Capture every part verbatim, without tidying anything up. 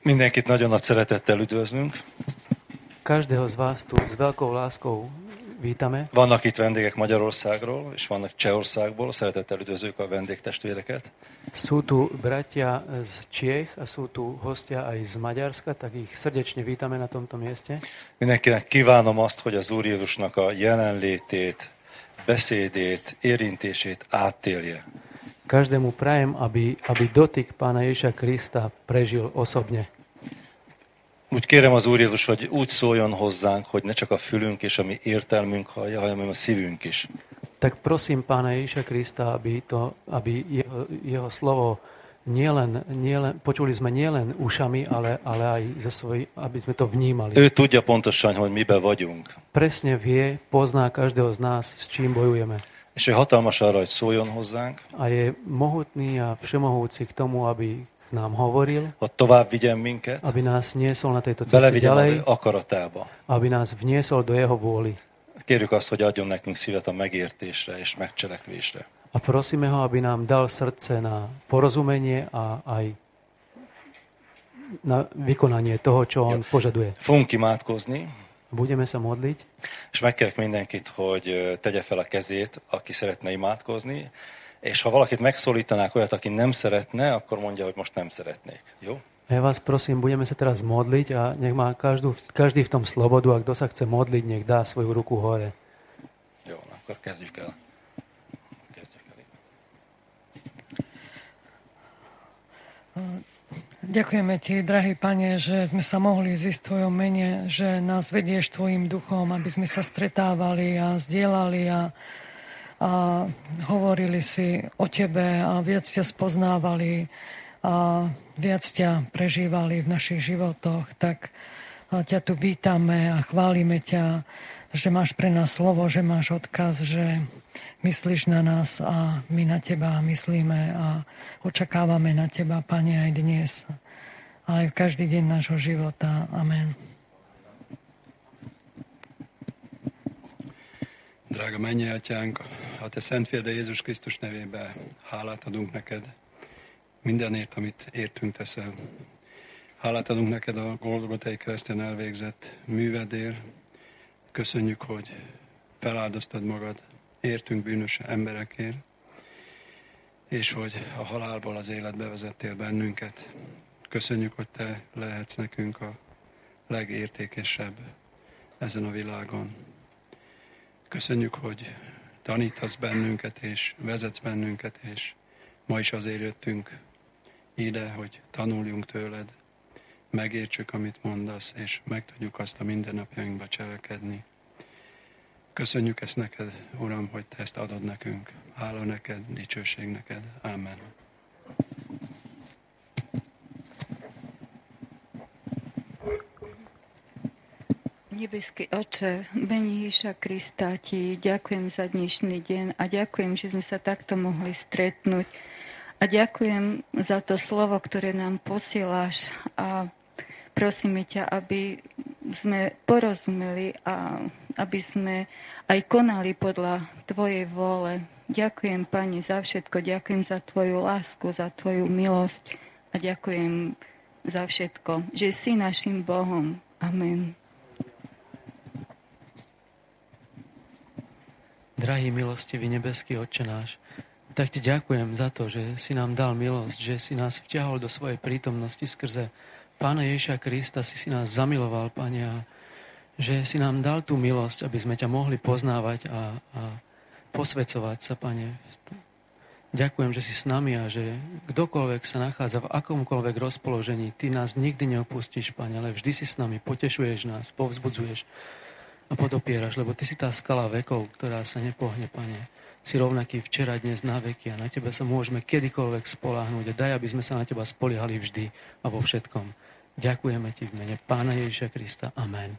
Mindenkit nagyon nagy szeretettel üdvözlünk. Každého z vás tu s veľkou láskou vítame. Vannak itt vendégek Magyarországról, és vannak Csehországból. Szeretettel üdvözlők a vendégtestvéreket. Sú tu bratia z Čiech a sú tu hostia aj z Maďarska, tak ich srdečne vítame na tomto mieste. Mindenkinek kívánom azt, hogy az Úr Jézusnak a jelenlétét, beszédét, érintését átélje. Každému prajem, aby, aby dotyk Pána Ježiša Krista prežil osobne. Úgy kérem az Úr Jézus, hogy úgy szóljon hozzánk, hogy ne csak a fülünk és a mi értelmünk hallja, hanem a szívünk is. Tak prosím Pána Ježiša Krista, aby, to, aby jeho, jeho slovo nielen, nielen, počuli sme nielen ušami, ale, ale aj zo svoj, aby sme to vnímali. Ő tudja pontosan, hogy miben vagyunk. Presne vie, pozná každého z nás, s čím bojujeme. És ő hatalmas arra, hogy szóljon hozzánk. A je mohutný a všemohúci k tomu, aby k nám hovoril. Hogy tovább vigyen minket. Aby nás niesol na tejto ceste ďalej. Akaratába. Aby nás vniesol do jeho vôly. Kérjük azt, hogy adjon nekünk szívet a megértésre és megcselekvésre. A prosíme ho, aby nám dal srdce na porozumenie a aj na vykonanie toho, čo on požaduje. Fogunk imádkozni. Budeme sa modliť. És megkérek mindenkit, hogy tegye fel a kezét, aki szeretne imádkozni, és ha valakit megszólítanák olyat, aki nem szeretne, akkor mondja, hogy most nem szeretnék. Jó? Ja vás prosím, budeme sa teraz modliť a nech má každú, každý v tom slobodu, a kto sa chce modliť, nech dá svoju ruku hore. Jó, akkor kezdjük el. Kezdjük el. Ďakujeme Ti, drahý Pane, že sme sa mohli zísť v Tvojom mene, že nás vedieš Tvojim duchom, aby sme sa stretávali a zdieľali a, a hovorili si o Tebe a viac ťa spoznávali a viac ťa prežívali v našich životoch. Tak ťa tu vítame a chválime ťa, že máš pre nás slovo, že máš odkaz, že myslíš na nás a my na Teba myslíme a očakávame na Teba, Pane, aj dnes, aj v každý deň nášho života. Amen. Drága mennyi atyánk, a Te szent fiad Jézus Krisztus nevébe hálát adunk neked mindenért, amit értünk teszel. Hálát adunk neked a Golgotai kereszten elvégzett művedért. Köszönjük, hogy feláldoztad magad értünk bűnös emberekért, és hogy a halálból az életbe vezettél bennünket. Köszönjük, hogy Te lehetsz nekünk a legértékesebb ezen a világon. Köszönjük, hogy tanítasz bennünket, és vezetsz bennünket, és ma is azért jöttünk ide, hogy tanuljunk tőled, megértsük, amit mondasz, és meg tudjuk azt a mindennapjainkba cselekedni. Köszönjük ezt neked, Uram, hogy Te ezt adod nekünk. Hála neked, dicsőség neked. Amen. Nebeský Oče, v mene Ježiša Krista Ti ďakujem za dnešný deň a ďakujem, že sme sa takto mohli stretnúť. A ďakujem za to slovo, ktoré nám posieláš a prosíme ťa, aby sme porozumeli a aby sme aj konali podľa Tvojej vôle. Ďakujem, Pane, za všetko. Ďakujem za Tvoju lásku, za Tvoju milosť a ďakujem za všetko, že si našim Bohom. Amen. Drahý milostivý nebeský Otče náš, tak Ti ďakujem za to, že si nám dal milosť, že si nás vťahol do svojej prítomnosti skrze Pána Ježiša Krista, si si nás zamiloval, Pane, a že si nám dal tú milosť, aby sme ťa mohli poznávať a, a posvecovať sa, Pane. Ďakujem, že si s nami a že kdokoľvek sa nachádza v akomkoľvek rozpoložení, Ty nás nikdy neopustíš, Pane, ale vždy si s nami, potešuješ nás, povzbudzuješ a podopieraš, lebo Ty si tá skala vekov, ktorá sa nepohne, Pane. Si rovnaký včera, dnes, na veky a na Teba sa môžeme kedykoľvek spoľahnúť a daj, aby sme sa na Teba spoliehali vždy a vo všetkom. Ďakujeme Ti v mene Pána Ježiša Krista. Amen.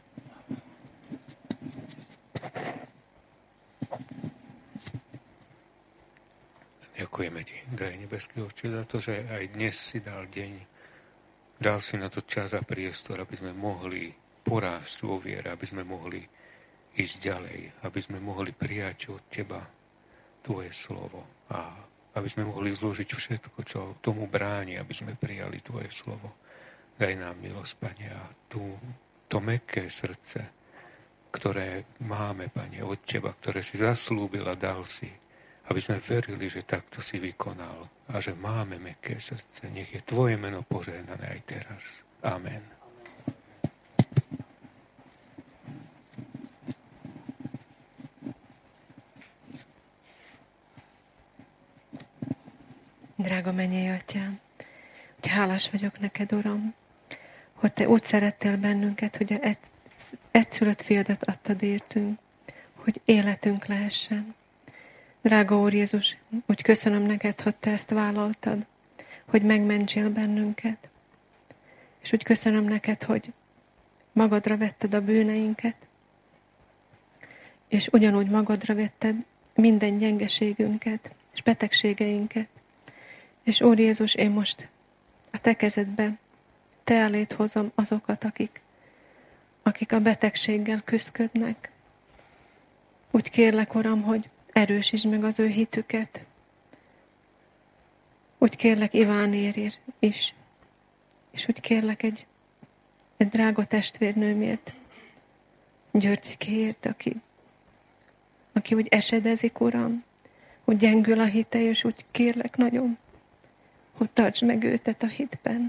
Ďakujeme Ti, drahý nebeský Otče, za to, že aj dnes si dal deň. Dal si na to čas a priestor, aby sme mohli porásť vo viere, aby sme mohli ísť ďalej, aby sme mohli prijať od Teba Tvoje slovo a aby sme mohli zložiť všetko, čo tomu bráni, aby sme prijali Tvoje slovo. daj nám milosť, Pane, a tú, to mäkké srdce, ktoré máme, Pane, od Teba, ktoré si zaslúbil a dal si, aby sme verili, že takto si vykonal a že máme mäkké srdce. Nech je Tvoje meno požehnané aj teraz. Amen. Drága mennyei Atyám, hogy hálás vagyok neked, Uram, hogy Te úgy szerettél bennünket, hogy egy, egyszülött fiadat adtad értünk, hogy életünk lehessen. Drága Úr Jézus, úgy köszönöm neked, hogy Te ezt vállaltad, hogy megmentsél bennünket. És úgy köszönöm neked, hogy magadra vetted a bűneinket, és ugyanúgy magadra vetted minden gyengeségünket és betegségeinket. És Úr Jézus, én most a Te kezedbe, Te elét hozom azokat, akik, akik a betegséggel küszködnek. Úgy kérlek, Uram, hogy erősítsd meg az ő hitüket. Úgy kérlek Ivánért is. És úgy kérlek egy, egy drága testvérnőmért, Györgykéért, aki, aki úgy esedezik, Uram, hogy gyengül a hite, és úgy kérlek nagyon, hogy tartsd meg őtet a hitben.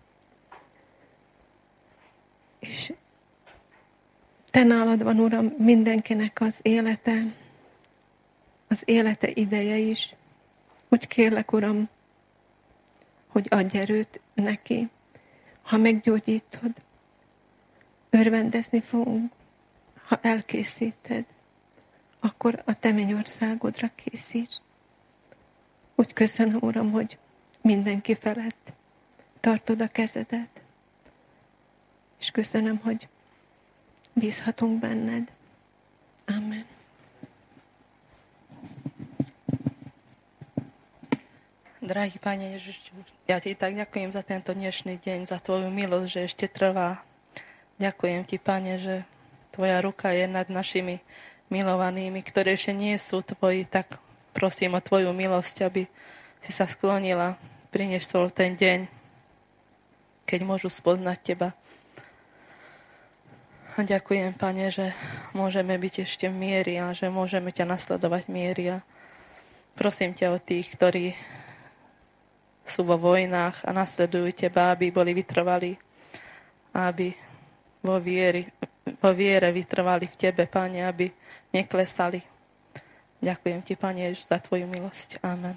És Te nálad van, Uram, mindenkinek az élete, az élete ideje is. Úgy kérlek, Uram, hogy adj erőt neki. Ha meggyógyítod, örvendezni fogunk. Ha elkészíted, akkor a Te mennyországodra készíts. Úgy köszönöm, Uram, hogy mindenki felett tartod a kezedet. És köszönöm, hogy bízhatunk benned. Amen. Drahý Pane Ježiš, ja Ti tak ďakujem za tento dnešný deň, za Tvoju milosť, že ešte trvá. Ďakujem Ti, Pane, že Tvoja ruka je nad našimi milovanými, ktorí ešte nie sú Tvoji, tak prosím o Tvoju milosť, aby si sa sklonila, priniesol ten deň, keď môžu spoznať Teba. A ďakujem, Pane, že môžeme byť ešte v mieri a že môžeme ťa nasledovať v mieri. A prosím ťa o tých, ktorí sú vo vojnách a nasledujú Teba, aby boli vytrvali, aby vo, vieri, vo viere vytrvali v Tebe, Pane, aby neklesali. Ďakujem Ti, Pane, za Tvoju milosť. Amen.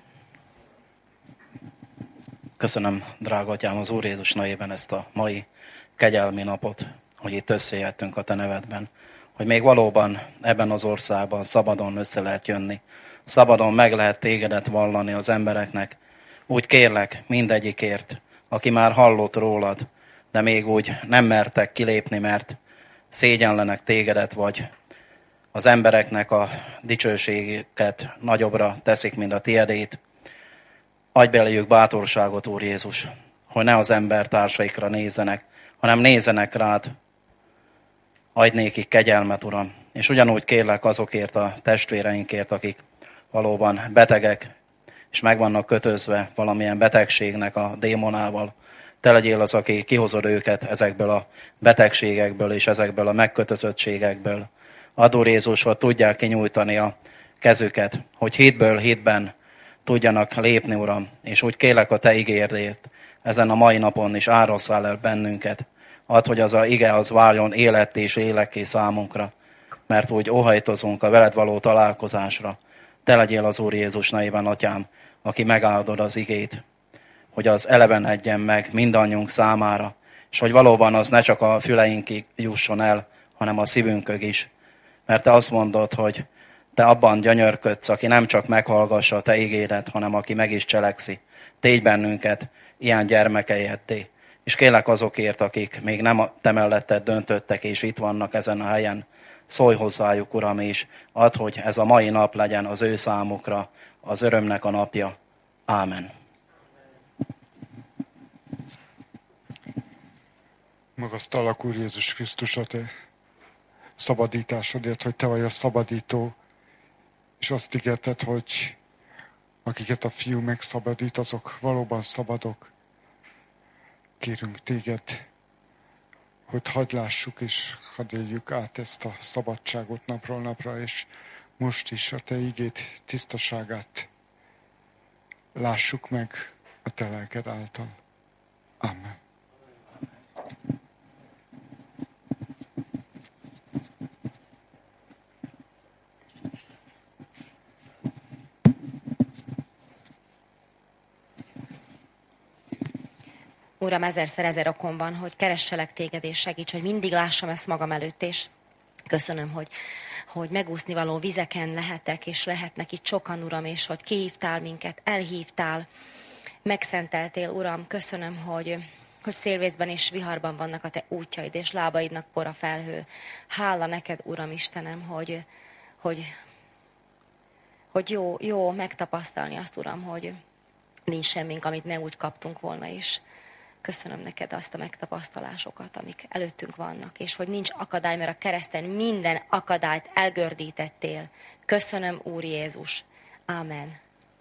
Köszönöm, drága Atyám, az Úr Jézus nevében ezt a mai kegyelmi napot, hogy itt összejöttünk a Te nevedben, hogy még valóban ebben az országban szabadon össze lehet jönni, szabadon meg lehet Tégedet vallani az embereknek. Úgy kérlek mindegyikért, aki már hallott rólad, de még úgy nem mertek kilépni, mert szégyenlenek Tégedet, vagy az embereknek a dicsőségüket nagyobbra teszik, mint a Tiedét. Adj beléjük bátorságot, Úr Jézus, hogy ne az embertársaikra nézzenek, hanem nézzenek rád. Adj nékik kegyelmet, Uram. És ugyanúgy kérlek azokért a testvéreinkért, akik valóban betegek, és meg vannak kötözve valamilyen betegségnek a démonával. Te legyél az, aki kihozod őket ezekből a betegségekből és ezekből a megkötözöttségekből. Add, Úr Jézus, hogy tudják kinyújtani a kezüket, hogy hitből hitben tudjanak lépni, Uram, és úgy kérlek a Te igérdét ezen a mai napon is árasszál el bennünket. Add, hogy az a ige az váljon élet és lélekké számunkra, mert úgy óhajtozunk a veled való találkozásra. Te legyél az Úr Jézus nevében, Atyám, aki megáldod az igét, hogy az elevenedjen meg mindannyiunk számára, és hogy valóban az ne csak a füleinkig jusson el, hanem a szívünkig is. Mert Te azt mondod, hogy Te abban gyönyörködsz, aki nem csak meghallgassa a Te igédet, hanem aki meg is cselekszi. Tégy bennünket ilyen gyermekeiddé. És kérlek azokért, akik még nem Te melletted döntöttek, és itt vannak ezen a helyen, szólj hozzájuk, Uram, és add, hogy ez a mai nap legyen az ő számukra az örömnek a napja. Ámen. Magasztalak, Úr Jézus Krisztus, a Te szabadításodért, hogy Te vagy a szabadító, és azt ígérted, hogy akiket a Fiú megszabadít, azok valóban szabadok. kérünk téged, hogy hadd lássuk és hadd éljük át ezt a szabadságot napról napra, és most is a te igéd tisztaságát lássuk meg a te lelked által. Amen. Uram, ezerszer ezer okom van, hogy keresselek téged, és segíts, hogy mindig lássam ezt magam előtt, és köszönöm, hogy, hogy megúszni való vizeken lehetek, és lehetnek itt sokan, Uram, és hogy kihívtál minket, elhívtál, megszenteltél, Uram. Köszönöm, hogy, hogy szélvészben és viharban vannak a te útjaid, és lábaidnak por a felhő. Hála neked, Uram Istenem, hogy, hogy, hogy jó, jó megtapasztalni azt, Uram, hogy nincs semmink, amit ne úgy kaptunk volna is. Köszönöm neked azt a megtapasztalásokat, amik előttünk vannak, és hogy nincs akadály, mert a kereszten minden akadályt elgördítettél. Köszönöm, Úr Jézus. Ámen.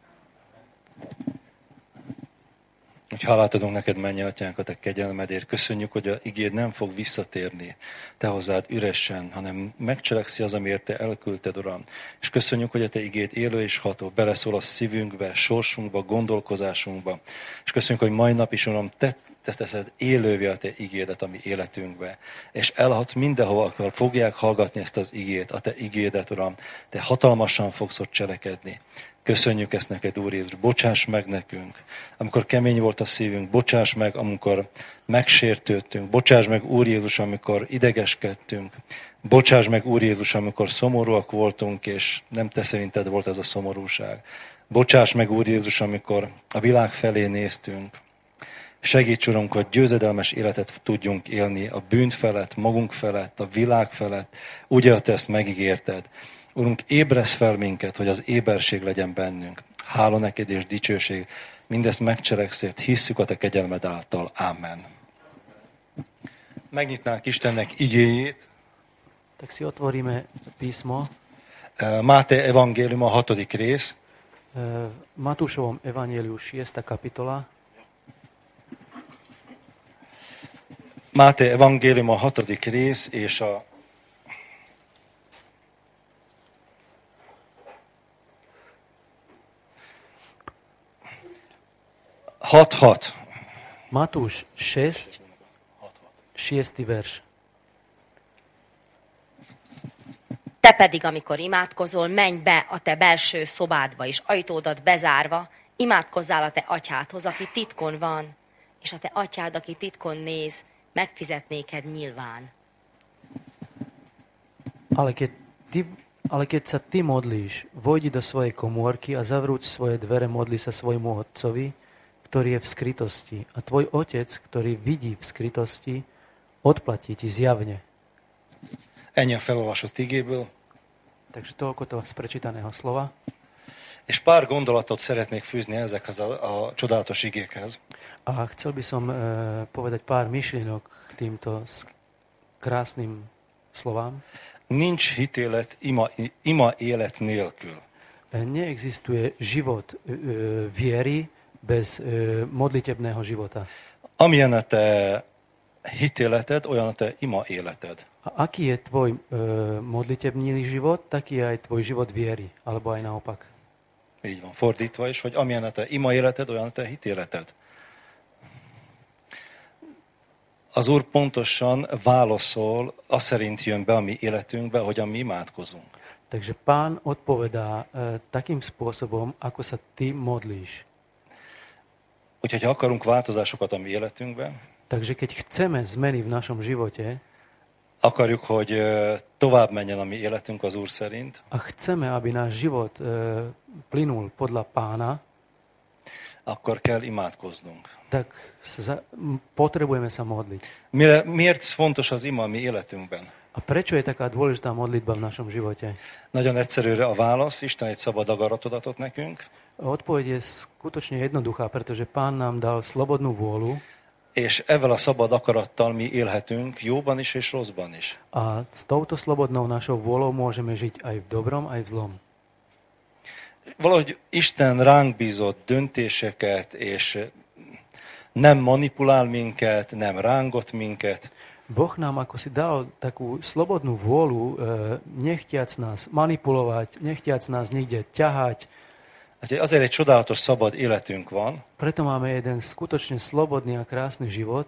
Hogy hálát adunk neked, mennyei atyánk, a te kegyelmedért. Köszönjük, hogy a igéd nem fog visszatérni te hozzád üresen, hanem megcselekszi az, amiért te elküldted, Uram. És köszönjük, hogy a te igéd élő és ható, beleszól a szívünkbe, sorsunkba, gondolkozásunkba. És köszönjük, hogy mai nap is, Uram, te, te teszed élővé a te igédet a mi életünkbe. És elhatsz mindenhova, akar fogják hallgatni ezt az igét, a te igédet, Uram. Te hatalmasan fogsz ott cselekedni. Köszönjük ezt neked, Úr Jézus, bocsáss meg nekünk, amikor kemény volt a szívünk, bocsáss meg, amikor megsértődtünk, bocsáss meg, Úr Jézus, amikor idegeskedtünk, bocsáss meg, Úr Jézus, amikor szomorúak voltunk, és nem te szerinted volt ez a szomorúság. Bocsáss meg, Úr Jézus, amikor a világ felé néztünk. Segíts, Urunk, hogy győzedelmes életet tudjunk élni a bűn felett, magunk felett, a világ felett, úgy, ahogy te ezt megígérted. Urunk, ébresz fel minket, hogy az éberség legyen bennünk. Hála neked és dicsőség. Mindezt megcselekszed, hisszük a te kegyelmed által. Amen. Megnyitnánk Istennek igéjét. Tak si otvoríme písmo. Máté evangélium, a hatodik rész. V Matúšovom evangeliu šiesta kapitola. Máté evangélium, a hatodik rész, és a hat hat. Matúš šesť, šiestý verš. Te pedig, amikor imádkozol, menj be a te belső szobádba, és ajtódat bezárva, imádkozzál a te atyádhoz, aki titkon van, és a te atyád, aki titkon néz, megfizet néked nyilván. Ale keď, ty, ale keď sa ty modlíš, vojdi do svojej komórky a zavrúť svoje dvere, modli sa svojmu otcovi, ktorý je v skrytosti. A tvoj otec, ktorý vidí v skrytosti, odplatí ti zjavne. Ennyi a felolvasott igéből. Takže toľko to z prečítaného slova. És pár gondolatot szeretnék fűzni ezekhez a, a csodálatos igékhez. A chcel by som e, povedať pár myšlienok k týmto krásnym slovám. Nincs hitélet ima, ima élet nélkül. E, neexistuje život e, viery bez e, modlitebného života. Amilyen a te hitéleted, olyan a te ima életed. A aký je tvoj e, modlitebný život, taký je aj tvoj život viery, alebo aj naopak. Így van, fordítva is, hogy amilyen a te ima életed, olyan a te hitéleted. Az Úr pontosan válaszol, az szerint jön be a mi életünkbe, hogyan mi imádkozunk. Takže Pán odpovedá e, takým spôsobom, ako sa ty modlíš. Úgyhogy ha akarunk változásokat a mi életünkben, takže keď chceme zmeny v našom živote, akarjuk, hogy tovább menjen a mi életünk az Úr szerint, a chceme, aby náš život e, plynul podľa Pána, akkor kell imádkoznunk. tak sa, potrebujeme sa modliť. Mire, miért fontos az ima a mi életünkben? A prečo je taká dôležitá modlitba v našom živote? Nagyon egyszerűre a válasz, Isten egy szabad akaratot adott nekünk. Odpoveď je skutočne jednoduchá, pretože Pán nám dal slobodnú vôľu. És ezzel a szabad akarattal mi élhetünk jóban is és rosszban is. A s touto slobodnou našou vôľou môžeme žiť aj v dobrom, aj v zlom. Valahogy Isten ránk bízott döntéseket és Nem manipulál minket, nem rángot minket. Boh nám ako si dal takú slobodnú vôľu, e, nechtiac nás manipulovať, nechtiac nás niekde ťahať. Azért egy csodálatos szabad életünk van. Preto máme jeden skutočne slobodný a krásny život.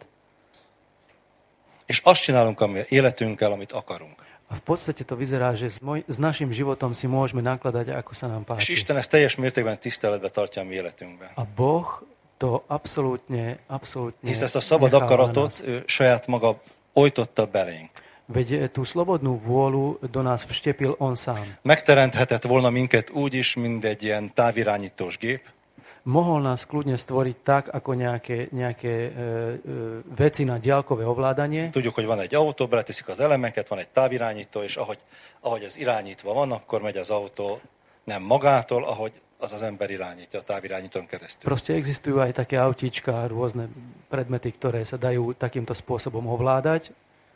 És azt csinálunk a mi életünkkel, amit akarunk. A v podstate to vyzerá, že s, moj, s našim životom si môžeme nakladať, ako sa nám És páči. Isten ezt teljes mértékben tiszteletbe tartja a mi életünkben. A Boh to absolútne, absolútne Hisz ezt a szabad necháva na akaratot nás. ő saját maga ojtotta belénk. Veď tú slobodnú vôľu do nás vštepil on sám. Megteremthetett volna minket úgy is, mint egy ilyen távirányítós gép, Mohol nás kľudne stvoriť tak, ako nejaké, nejaké e, e, veci na diaľkové ovládanie. Tudjuk, hogy van egy autó, beleteszik az elemeket, van egy távirányító, és ahogy, ahogy ez irányítva van, akkor megy az autó nem magától, ahogy az az ember irányítja a távirányítón keresztül. Proste existujú aj také autíčka, rôzne predmety, ktoré sa dajú takýmto spôsobom ovládať.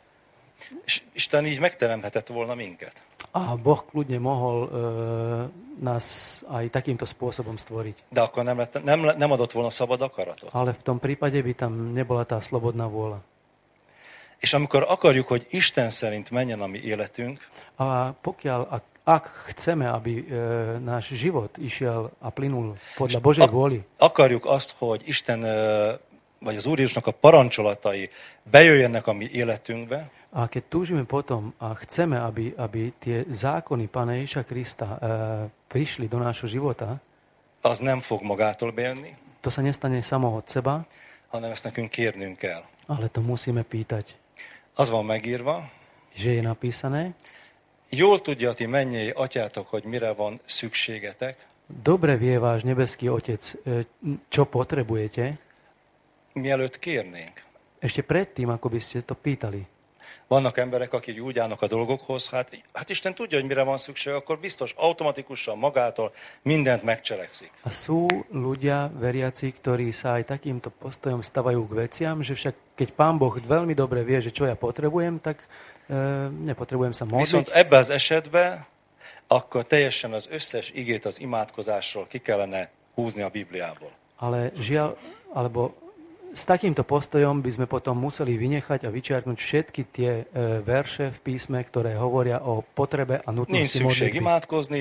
És Isten így megteremthetett volna minket. A Boh kľudne mohol e, nás aj takýmto spôsobom stvoriť. De akkor nem, lett, nem, nem adott volna szabad akaratot. Ale v tom prípade by tam nebola tá slobodná vôľa. És amikor akarjuk, hogy Isten szerint menjen a mi életünk, A pokiaľ, ak, ak chceme, aby e, náš život išiel a plynul podľa Božej ak- vôli, akarjuk azt, hogy Isten e, vagy az Úr Jézusnak a parancsolatai bejöjjenek a mi életünkbe, a keď túžime potom a chceme, aby, aby tie zákony Pána Ježiša Krista e, prišli do nášho života, az nem fog magától bejönni, to sa nestane samo od seba, hanem ezt nekünk kérnünk kell. ale to musíme pýtať. Az van megírva, Že je napísané, jól tudja a ti mennyei atyátok, hogy mire van szükségetek, dobre vie váš nebeský Otec, e, čo potrebujete, mielőtt kérnénk. ešte predtým, ako by ste to pýtali. Vannak emberek, akik úgy állnak a dolgokhoz, hát, hát Isten tudja, hogy mire van szükség, akkor biztos automatikusan magától mindent megcselekszik. A sú ľudia, veriaci, ktorí sa aj takýmto postojom stavajú k veciam, že však keď Pán Boh veľmi dobre vie, že čo ja potrebujem, tak e, nepotrebujem sa Viszont modliť. ebbe az esetben akkor teljesen az összes igét az imádkozásról ki kellene húzni a Bibliából. Ale žiaľ, alebo s takýmto postojom by sme potom museli vynechať a vyčiarknúť všetky tie e, verše v písme, ktoré hovoria o potrebe a Nincs nutnosti szükség modlitby. imádkozni,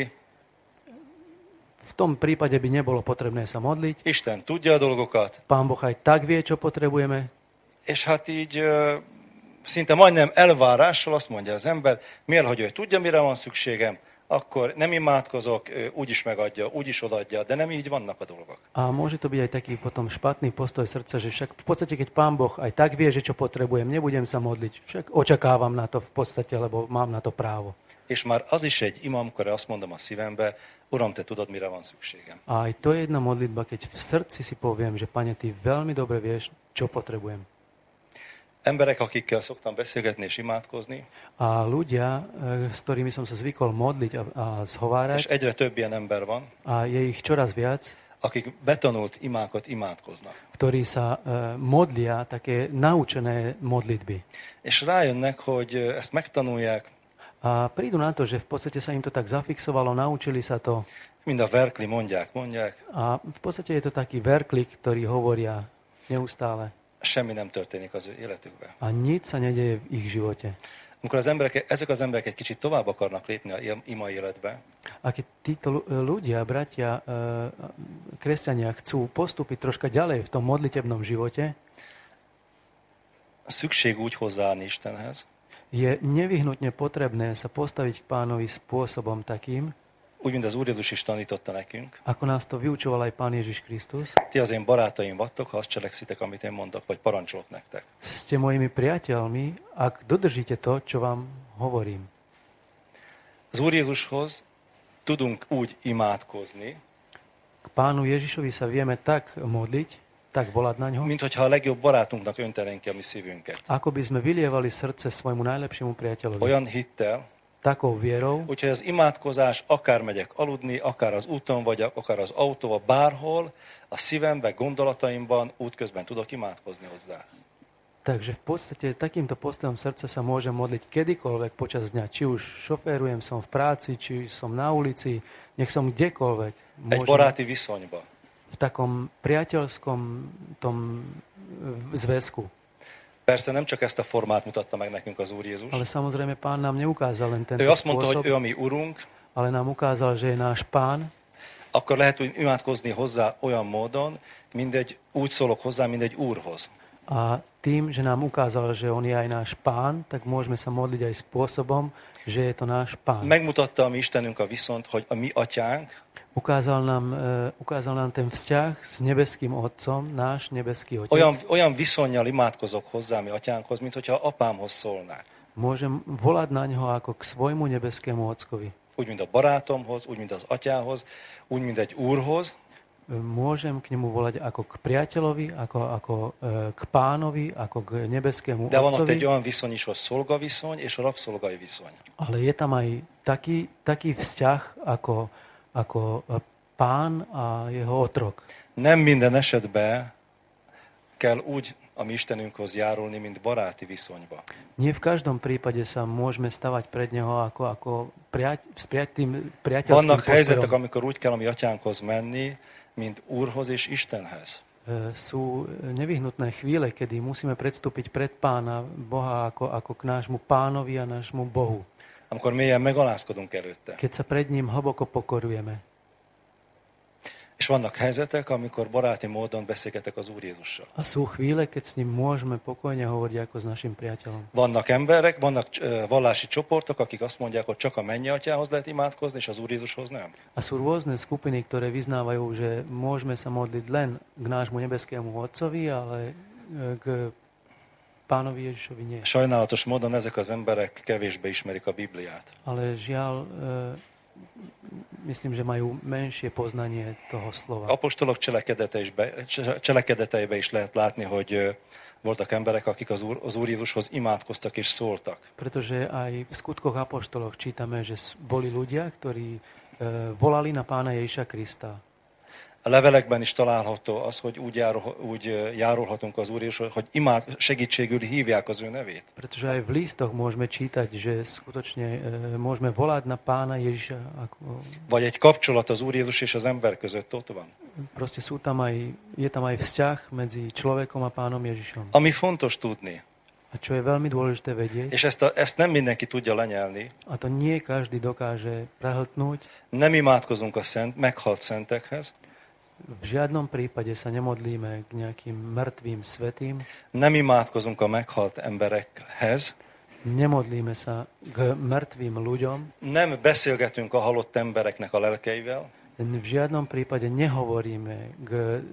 V tom prípade by nebolo potrebné sa modliť. Isten tudja a dolgokat, Pán Boh aj tak vie, čo potrebujeme. és hát így ö, szinte majdnem elvárással azt mondja az ember, mivel hogy ő tudja, mire van szükségem, akkor nem imádkozok, ő úgyis megadja, úgyis odaadja, de nem így vannak a dolgok. A môže to byť aj taký potom špatný postoj srdca, že však v podstate, keď Pán Boh aj tak vie, že čo potrebujem, nebudem sa modliť. Však očakávam na to v podstate, lebo mám na to právo. És már az is egy ima, amikor azt mondom a szívembe, Uram, te tudod, mire van szükségem. A aj to je jedna modlitba, keď v srdci si poviem, že Pane, Ty veľmi dobre vieš, čo potrebujem. Emberek, akikkel szoktam beszélgetni és imádkozni, A ľudia, e, s ktorými som sa zvykol modliť a, a és zhovárať, egyre több ilyen ember van, a je ich čoraz viac, akik betanult imákat imádkoznak. ktorí sa e, modlia také naučené modlitby. És rájönnek, hogy ezt megtanulják, A prídu na to, že v podstate sa im to tak zafixovalo, naučili sa to. mind a verkli mondják, mondják, A v podstate je to taký verklik, ktorý hovoria neustále. semmi nem történik az ő életükben. A nič sa nedeje v ich živote. Amikor az emberek, ezek az emberek egy kicsit tovább akarnak lépni a ima életbe, A keď títo ľu- ľudia, bratia, e, kresťania chcú postúpiť troška ďalej v tom modlitebnom živote, szükség úgy hozzáállni Istenhez, je nevyhnutne potrebné sa postaviť k Pánovi spôsobom takým, úgy, mint az Úr Jézus is tanította nekünk. ako nás to vyučoval aj Pán Ježiš Kristus. Ti az én barátaim vagytok, ha azt cselekszitek, amit én mondok, vagy parancsolok nektek. Ste mojimi priateľmi, ak dodržíte to, čo vám hovorím. Az Úr Jézushoz tudunk úgy imádkozni, K Pánu Ježišovi sa vieme tak modliť, tak volať na ňo, mint hogyha a legjobb barátunknak öntenénk ki a mi szívünket. ako by sme vylievali srdce svojmu najlepšiemu priateľovi. Olyan hittel, Takou vierou, úgyhogy az imádkozás, akár megyek aludni, akár az úton vagyok, akár az autóba, bárhol, a szívemben, gondolataimban útközben tudok imádkozni hozzá. takže v podstate takýmto postojom srdca sa môžem modliť kedykoľvek počas dňa. Či už šoférujem, som v práci, či som na ulici, nech som kdekoľvek. Egy Môžem baráti viszonyba. v takom priateľskom tom zväzku. Persze nem csak ezt a formát mutatta meg nekünk az Úr Jézus. Ale samozrejme Pán nám neukázal len tento Ő azt mondta, spôsob, hogy ő a mi Urunk, ale nám ukázal, že je náš Pán. akkor lehet úgy imádkozni hozzá olyan módon, mindegy, úgy szólok hozzá, mindegy Úrhoz. A tým, že nám ukázal, že on je aj náš Pán, tak môžeme sa modliť aj spôsobom, že je to náš Pán. Megmutatta a mi Istenünk a viszont, hogy a mi atyánk, Ukázal nám, uh, ukázal nám ten vzťah s nebeským Otcom, náš nebeský Otec. olyan, olyan viszonnyal imádkozok hozzá mi atyánkhoz, mint hogyha apámhoz szólnák. Môžem volať na ňo ako k svojmu nebeskému Ockovi. Úgy, mint a barátomhoz, úgy, mint az atyához, úgy, mint egy úrhoz. Môžem k nemu volať ako k priateľovi, ako, ako uh, k Pánovi, ako k nebeskému De van ott Otcovi. egy olyan viszony is, hogy szolgaviszony és rabszolgai viszony. Ale je tam aj taký, taký vzťah ako, ako Pán a jeho otrok. Nem minden esetben kell úgy a mi Istenünkhöz járulni, mint baráti viszonyba. Nie v každom prípade sa môžeme stavať pred neho ako, ako priateľ, s priateľ, priateľským Vannak helyzetek, postojom. amikor úgy kell a mi atyánkhoz menni, mint Úrhoz és Istenhez. E, Sú nevyhnutné chvíle, kedy musíme predstúpiť pred Pána Boha ako, ako k nášmu Pánovi a nášmu Bohu. Amikor mélyen megalázkodunk előtte. Keď sa pred ním hlboko pokorujeme. És vannak helyzetek, amikor baráti módon beszélgetek az Úr Jézussal. A sú chvíle, keď s ním môžeme pokojne hovoriť ako s našim priateľom. Vannak emberek, vannak uh, vallási csoportok, akik azt mondják, hogy csak a mennyi atyához lehet imádkozni, és az Úr Jézushoz nem. A sú rôzne skupiny, ktoré vyznávajú, že môžeme sa modliť len k nášmu nebeskému Otcovi, ale k Pánovi Ježišovi nie. Sajnálatos módon ezek az emberek kevésbé ismerik a Bibliát. Ale žiaľ, myslím, že majú menšie poznanie toho slova. Apostolok cselekedeteibe, cselekedeteibe is lehet látni, hogy voltak emberek, akik az Úr, az Úr Jézushoz imádkoztak és szóltak. Pretože aj v skutkoch apoštoloch čítame, že boli ľudia, ktorí volali na Pána Ježiša Krista. A levelekben is található az, hogy úgy, járul, úgy járulhatunk az Úr Jézushoz, hogy imád, segítségül hívják az ő nevét. Pretože aj v listoch môžeme čítať, že skutočne môžeme volať na Pána Ježiša. Ako... Vagy egy kapcsolat az Úr Jézus és az ember között ott van. Proste sú tam aj, je tam aj vzťah medzi človekom a Pánom Ježišom. Ami fontos tudni. A čo je veľmi dôležité vedieť. És ezt, a, ezt nem mindenki tudja lenyelni. A to nie každý dokáže prehltnúť. Nem imádkozunk a szent, meghalt szentekhez. V žiadnom prípade sa nemodlíme k nejakým mŕtvým svätým. Nem imádkozunk a meghalt emberekhez. Nemodlíme sa k mŕtvým ľuďom. Nem beszélgetünk a halott embereknek a lelkeivel. V žiadnom prípade nehovoríme k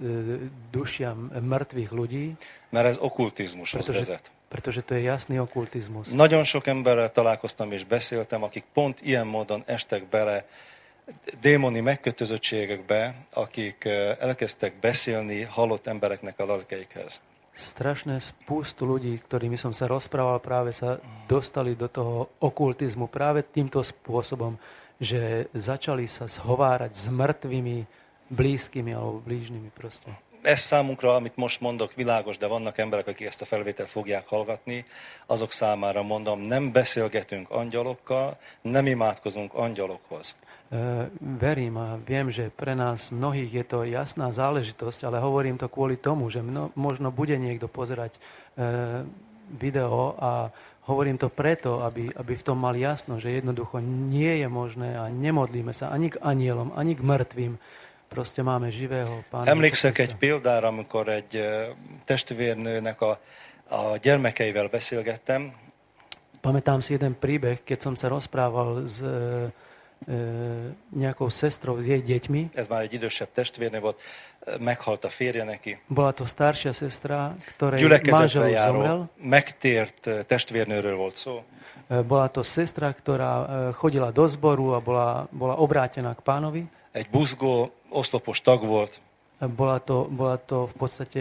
dušiam mŕtvych ľudí. Mert ez okkultizmushoz vezet. Pretože to je jasný okultizmus. Nagyon sok emberrel találkoztam és beszéltem, akik pont ilyen módon estek bele démoni megkötözöttségekbe, akik elkezdtek beszélni halott embereknek a lelkeikhez. Strašné spústu ľudí, ktorými som sa rozprával, práve sa dostali do toho okultizmu práve týmto spôsobom, že začali sa zhovárať s mŕtvými blízkymi alebo blížnymi proste. Ez számunkra, amit most mondok, világos, de vannak emberek, akik ezt a felvételt fogják hallgatni, azok számára mondom, nem beszélgetünk angyalokkal, nem imádkozunk angyalokhoz. Uh, verím a viem, že pre nás mnohých je to jasná záležitosť, ale hovorím to kvôli tomu, že mno, možno bude niekto pozerať uh, video a hovorím to preto, aby, aby v tom mal jasno, že jednoducho nie je možné a nemodlíme sa ani k anielom, ani k mŕtvým. Proste máme živého Pána. Emlékszek egy példára, amikor egy testvérnőnek a, a gyermekeivel beszélgettem. Pamätám si jeden príbeh, keď som sa rozprával s E, nejakou sestrou s jej deťmi. Ez már egy idősebb testvérnő volt, meghalt a férje neki. Bola to staršia sestra, ktorej manžel zomrel. Megtért testvérnőről volt szó. E, bola to sestra, ktorá chodila do zboru a bola, bola obrátená k Pánovi. Egy buzgó, oszlopos tag volt. E, bola, to, bola to v podstate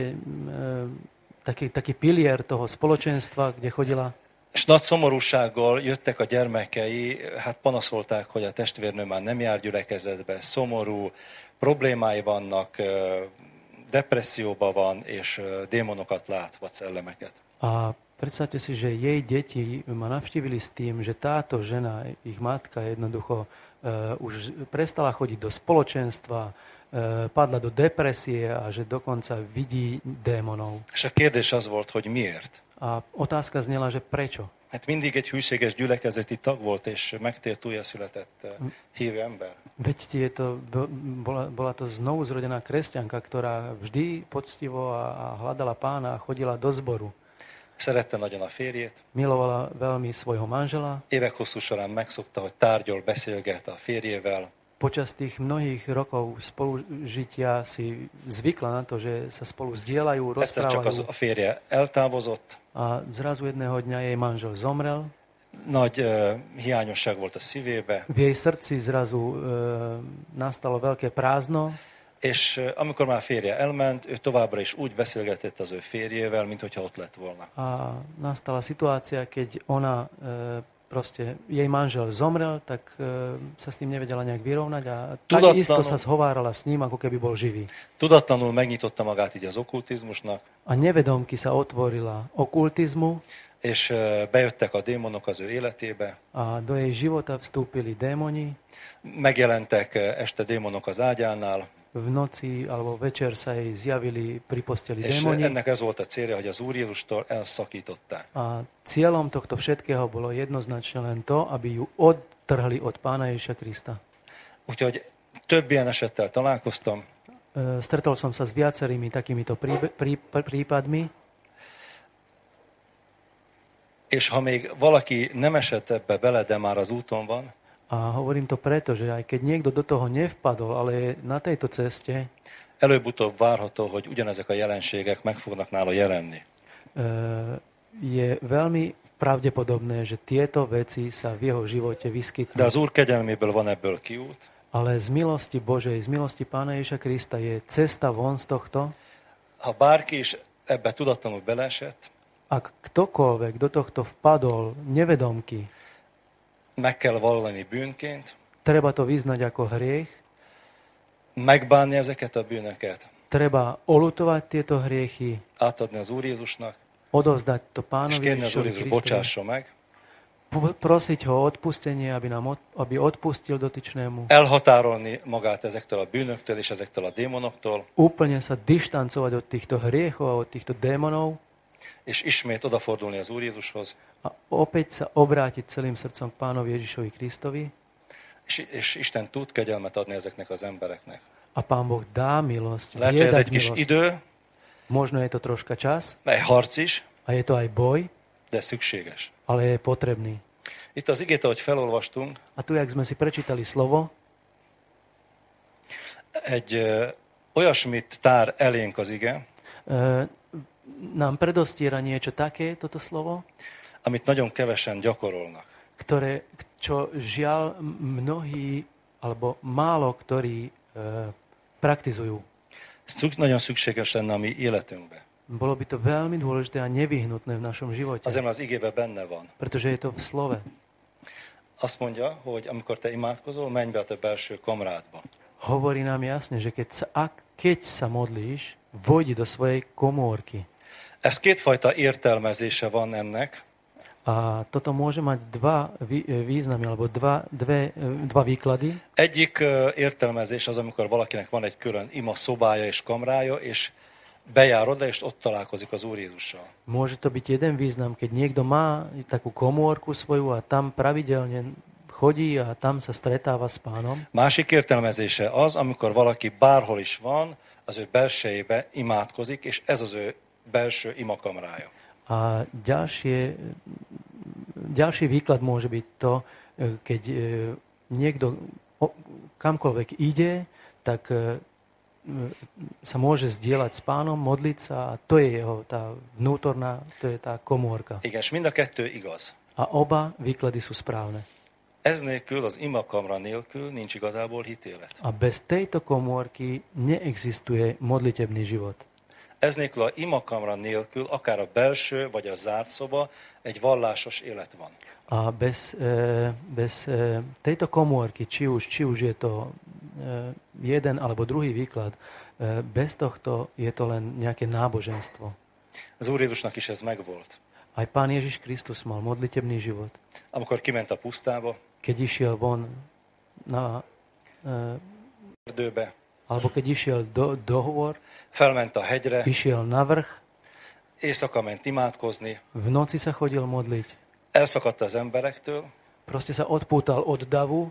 e, taký, taký pilier toho spoločenstva, kde chodila. És nagy szomorúsággal jöttek a gyermekei, hát panaszolták, hogy a testvérnő már nem jár gyülekezetbe, szomorú, problémái vannak, depresszióban van, és démonokat lát, vagy szellemeket. A Predstavte si, že jej deti ma navštívili s tým, že táto žena, ich matka jednoducho uh, už prestala chodiť do spoločenstva, uh, padla do depresie a že dokonca vidí démonov. És a kérdés az volt, hogy miért? A otázka znela, že prečo? Hát mindig egy hűséges gyülekezeti tag volt, és megtért újjászületett hívő ember. Veď tieto, bola, bola to znovu zrodená kresťanka, ktorá vždy poctivo a hľadala Pána a chodila do zboru. Szerette nagyon a férjét. Milovala veľmi svojho manžela. Évek hosszú során megszokta, hogy tárgyal, beszélget a férjével. Počas tých mnohých rokov spolužitia si zvykla na to, že sa spolu zdieľajú, Egyszer csak az, rozprávajú. a férje eltávozott. A zrazu jedného dňa jej manžel zomrel. Nagy uh, hiányosság volt a szívébe. V jej srdci zrazu e, nastalo veľké prázdno. És uh, amikor már férje elment, ő továbbra is úgy beszélgetett az ő férjével, mint hogyha ott lett volna. A nastala situácia, keď ona e, proste, jej manžel zomrel, tak e, sa s tým nevedela nejak vyrovnať a Tudatlanul- takisto sa zhovárala s ním, ako keby bol živý. Tudatlanul megnyitotta magát így az okkultizmusnak, A nevedomky sa otvorila okultizmu és uh, bejöttek a démonok az ő életébe. a do jej života vstúpili démoni. Megjelentek uh, este démonok az ágyánál, V noci alebo večer sa jej zjavili pri posteli és démoni. ennek ez volt a célja, hogy az Úr Jézustól elszakították. A cieľom tohto všetkého bolo jednoznačne len to, aby ju odtrhli od Pána Ježiša Krista. Úgyhogy több ilyen esettel találkoztam, E, Stretol som sa s viacerými takýmito príbe- prí- prí- prípadmi és ha még valaki nem esett ebbe bele, de már az úton van, a hovorím to preto, že aj keď niekto do toho nevpadol, ale je na tejto ceste, előbb-utóbb várható, hogy ugyanezek a jelenségek meg fognak nála jelenni. e, je veľmi pravdepodobné, že tieto veci sa v jeho živote vyskytnú. De az Úr kegyelméből van ebből kiút, Ale z milosti Božej, z milosti Pána Ježiša Krista je cesta von z tohto. ha bárki is ebbe tudatlanul beleesett, Ak ktokoľvek do tohto vpadol nevedomky, meg kell vallani bűnként, treba to vyznať ako hriech, megbánni ezeket a bűnöket, treba olutovať tieto hriechy, átadni az Úr Jézusnak, odovzdať to és Pánovi kérni az Úr Ježišovi Jézus Kristovi, bocsássa meg, po- prosiť ho o odpustenie, aby nám od, aby odpustil dotyčnému, elhatárolni magát ezektől a bűnöktől és ezektől a démonoktól, úplne sa dištancovať od týchto hriechov a od týchto démonov és ismét odafordulni az Úr Jézushoz, a opäť sa obrátiť celým srdcom k Pánovi Ježišovi Kristovi és, és Isten tud kegyelmet adni ezeknek az embereknek. a Pán Boh dá milosť, Lehet, vie hogy ez dať egy kis milosť. idő, Možno je to troška čas egy harc is, a je to aj boj, de szükséges. ale je potrebný. Itt az igét, ahogy felolvastunk, A tu, jak sme si prečítali slovo, egy ö, olyasmit tár elénk az ige, e, nám predostiera niečo také, toto slovo, amit nagyon kevesen gyakorolnak. ktoré, čo žiaľ mnohí, alebo málo ktorí e, praktizujú. Szük, nagyon szükséges lenne a mi életünkbe. Bolo by to veľmi dôležité a nevyhnutné v našom živote, Azért, mert az igébe benne van. pretože je to v slove. Azt mondja, hogy amikor te imádkozol, menj be a te belső kamrádba. Hovorí nám jasne, že keď sa, ak, keď sa modlíš, vojdi do svojej komórky. Ez kétfajta értelmezése van ennek. A toto môže mať dva vý- významy, alebo dva, dve, dva výklady. Egyik ö, értelmezés az, amikor valakinek van egy külön ima szobája és kamrája, és bejár oda, és ott találkozik az Úr Jézussal. Môže to byť jeden význam, keď niekto má takú komórku svoju a tam pravidelne chodí a tam sa stretáva s Pánom. Másik értelmezése az, amikor valaki bárhol is van, az ő belsejébe imádkozik, és ez az ő belső imakamrája. A ďalšie, ďalší výklad môže byť to, keď niekto kamkoľvek ide, tak sa môže zdieľať s Pánom, modliť sa a to je jeho tá vnútorná, to je tá komórka. Igen, és mind a kettő igaz. A oba výklady sú správne. Ez nélkül, az imakamra nélkül nincs igazából hitélet. A bez tejto komórky neexistuje modlitebný život. Ez nélkül, a imakamra nélkül, akár a belső vagy a zárt szoba, egy vallásos élet van. A bez, e, bez e, tejto komórky, či už, či už je to e, jeden alebo druhý výklad, e, bez tohto je to len nejaké náboženstvo. Az Úr Jézusnak is ez megvolt. Aj Pán Ježiš Kristus mal modlitebný život. Amikor kiment a pusztába, Keď išiel von na... E, erdőbe, alebo keď išiel do, do hôr, felment a hegyre, išiel na vrch, éjszaka ment imádkozni, v noci sa chodil modliť. elszakadt az emberektől, Proste sa odpútal od davu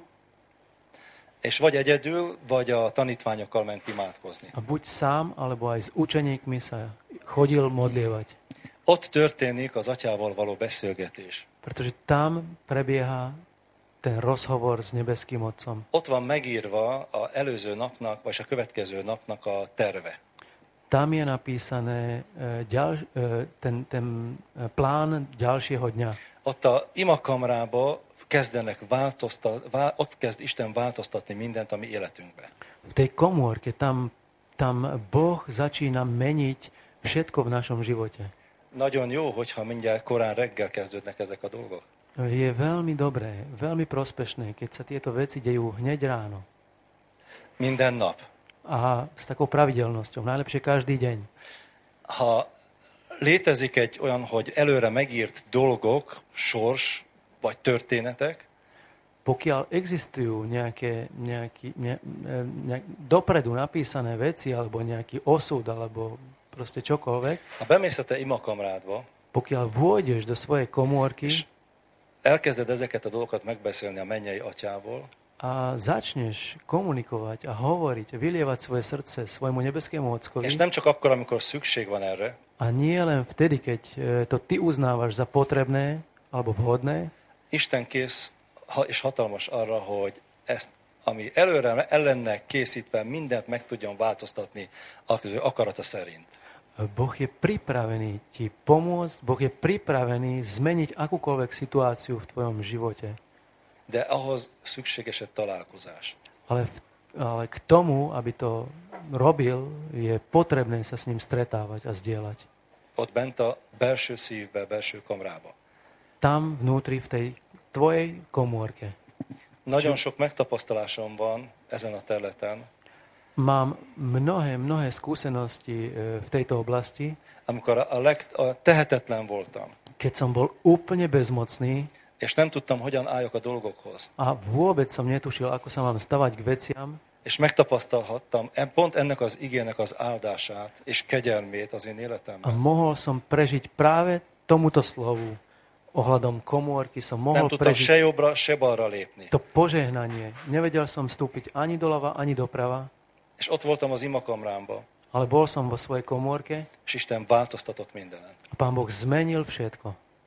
és vagy egyedül, vagy a tanítványokkal ment imádkozni. a buď sám, alebo aj s učeníkmi sa chodil modlievať. Ott történik az atyával való beszélgetés. Pretože tam prebieha ten rozhovor s nebeským Otcom. Ott van megírva a előző napnak, vagy a következő napnak a terve. Tam je napísané e, ďal, e, ten, ten plán ďalšieho dňa. Ott a imakamrába kezdenek változtat, vál, ott kezd Isten változtatni mindent a mi életünkbe. V tej komórke tam, tam Boh začína meniť všetko v našom živote. Nagyon jó, hogyha mindjárt korán reggel kezdődnek ezek a dolgok. Je veľmi dobré, veľmi prospešné, keď sa tieto veci dejú hneď ráno. Minden nap. A s takou pravidelnosťou, najlepšie každý deň. Ha létezik egy olyan, hogy előre megírt dolgok, sors vagy történetek, Pokiaľ existujú nejaké, nejaký, ne, ne, dopredu napísané veci, alebo nejaký osud, alebo proste čokoľvek, ha bemész a te imakamrádba, pokiaľ vôjdeš do svojej komórky és elkezded ezeket a dolgokat megbeszélni a mennyei atyával, a začneš komunikovať a hovoriť, vylievať svoje srdce svojmu nebeskému Ockovi, és nem csak akkor, amikor szükség van erre, a nie len vtedy, keď to ty uznávaš za potrebné alebo vhodné, Isten kész ha- és hatalmas arra, hogy ezt, ami előre ellennek készítve, mindent meg tudjon változtatni az ő akarata szerint. Boh je pripravený ti pomôcť, Boh je pripravený zmeniť akúkoľvek situáciu v tvojom živote. De ahhoz szükséges egy találkozás. Ale, v, ale k tomu, aby to robil, je potrebné sa s ním stretávať a zdieľať. Ott bent a belső szívbe, belső kamrába. Tam vnútri, v tej tvojej komórke. Nagyon sok megtapasztalásom van ezen a területen, Mám mnohé, mnohé skúsenosti v tejto oblasti, amikor a, leg, a tehetetlen voltam, keď som bol úplne bezmocný és nem tudtam, hogyan álljak a dolgokhoz. a vôbec som netušil, ako sa mám stavať k veciam. És megtapasztalhattam pont ennek az igének az áldását és kegyelmét az én A életemben. mohol som prežiť práve tomuto slovu. Ohľadom komórky som Nem mohol tudtam se prežiť jobbra, se balra lépni. to požehnanie. Nevedel som vstúpiť ani doľava, ani doprava, És ott voltam az imakamrámba, ale bol som vo svojej komórke és Isten változtatott mindenen. a Pán Boh zmenil všetko.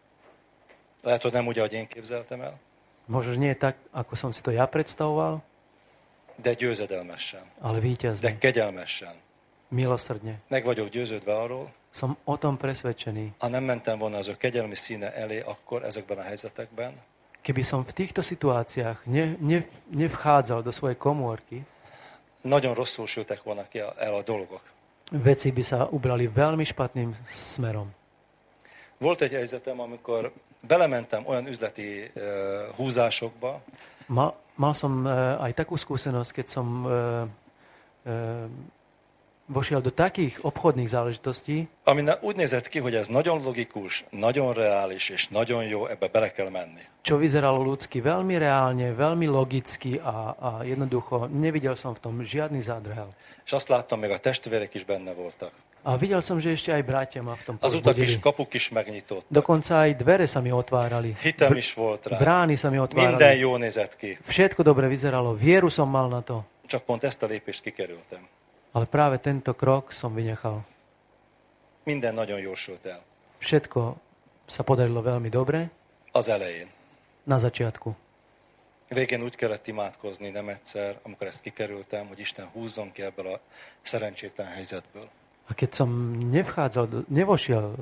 Lehet, hogy nem úgy, ahogy én képzeltem el, Možno nie tak, ako som si to ja predstavoval, de győzedelmesen, ale de víťazne, kegyelmesen. milosrdne. Meg vagyok győződve arról, Som o tom presvedčený. ha nem mentem volna az ő kegyelmi színe elé, akkor ezekben a helyzetekben, Keby som v týchto situáciách ne, ne, nevchádzal do svojej komórky, nagyon rosszul sültek volna ki el a dolgok. veci by sa ubrali veľmi špatným smerom. Volt egy helyzetem, amikor belementem olyan üzleti uh, húzásokba, Mal, mal som uh, aj takú skúsenosť, keď som uh, uh, vošiel do takých obchodných záležitostí, ami na- úgy nézett ki, hogy ez nagyon logikus, nagyon reális és nagyon jó, ebbe bele kell menni. čo vyzeralo ľudsky veľmi reálne, veľmi logicky a, a jednoducho nevidel som v tom žiadny zádrhel. És azt láttam, még a testvérek is benne voltak. A videl som, že ešte aj bratia ma v tom Az utak is, pozbudili. kapuk is megnyitottak. Dokonca aj dvere sa mi otvárali. Hitem is volt rá. Brány sa mi Minden otvárali. jó nézett ki. Všetko dobre vyzeralo. Vieru som mal na to. Csak pont ezt a lépést kikerültem. Ale práve tento krok som vynechal. Minden nagyon jól sült el. Všetko sa podarilo veľmi dobre Az elején. na začiatku. Végén úgy kellett imádkozni, nem egyszer, amikor ezt kikerültem, hogy Isten húzzon ki ebből a szerencsétlen helyzetből. A keď som nevchádzal, do, nevošiel e,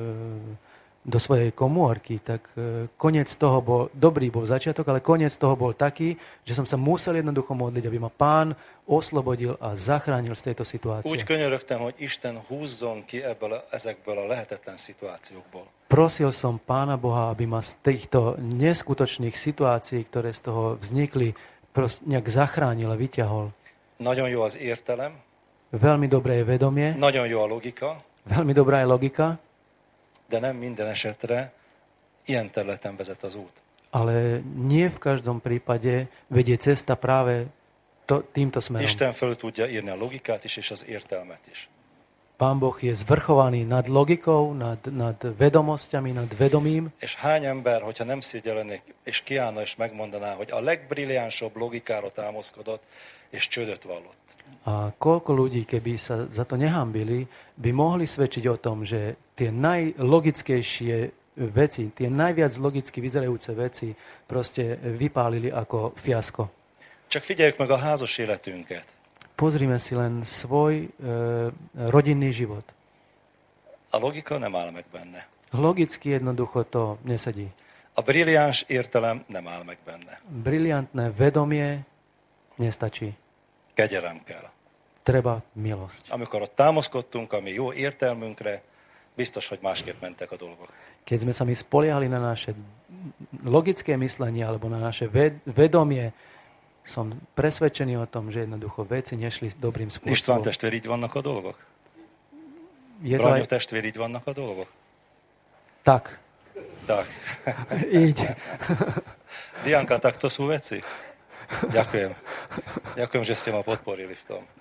do svojej komórky, tak e, koniec toho bol, dobrý bol začiatok, ale koniec toho bol taký, že som sa musel jednoducho modliť, aby ma Pán oslobodil a zachránil z tejto situácie. Úgy könyörögtem, hogy Isten húzzon ki ebből a, ezekből a lehetetlen szituációkból. Prosil som Pána Boha, aby ma z týchto neskutočných situácií, ktoré z toho vznikli, prost, nejak zachránil a vyťahol. Nagyon jó az értelem, Veľmi dobré je vedomie, nagyon jó a logika, veľmi dobrá je logika, de nem minden esetre ilyen területen vezet az út. Ale nie v každom prípade vedie cesta práve to, týmto smerom. Isten föl tudja írni a logikát is, és az értelmet is. Pán Boh je zvrchovaný nad logikou, nad, nad vedomosťami, nad vedomím. És hány ember, hogyha nem szégyellenék, és kiállna és megmondaná, hogy a legbrilliánsabb logikára támaszkodott, és csődöt vallott. A koľko ľudí, keby sa za to nehambili, by mohli svedčiť o tom, že tie najlogickejšie veci, tie najviac logicky vyzerajúce veci proste vypálili ako fiasko. Csak figyeljük meg a házas életünket. Pozrime si len svoj e, rodinný život. A logika nem áll meg benne. Logicky jednoducho to nesedí. A brilliáns értelem nem áll meg benne. Briliantné vedomie nestačí. Kegyelem kell. Treba milosť. Amikor ott támaszkodtunk a mi jó értelmünkre, biztos, hogy másképp mentek a dolgok. Keď sme sa my spoliehali na naše logické myslenie alebo na naše vedomie, som presvedčený o tom, že jednoducho veci nešli dobrým spôsobom. István testvér, így vannak a dolgok? Branyó aj... testvér, így vannak a dolgok? Tak. Tak. Így. Dianka, takto sú veci? Ďakujem. Ďakujem, že ste ma podporili v tom.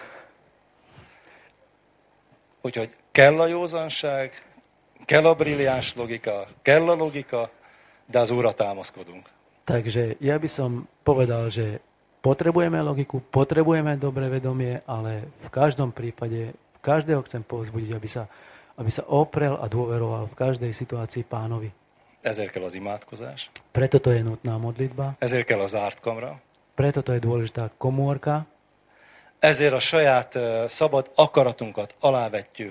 Úgyhogy kell a józanság, kell a brilliáns logika, kell a logika, de az Úrra támaszkodunk. Takže ja by som povedal, že potrebujeme logiku, potrebujeme dobré vedomie, ale v každom prípade, v každého chcem povzbudiť, aby sa, aby sa oprel a dôveroval v každej situácii Pánovi. Ezért kell az imádkozás. Preto to je nutná modlitba. Ezért kell a zárt kamra. Preto to je dôležitá komórka. Ezért a saját uh, szabad akaratunkat alávetjük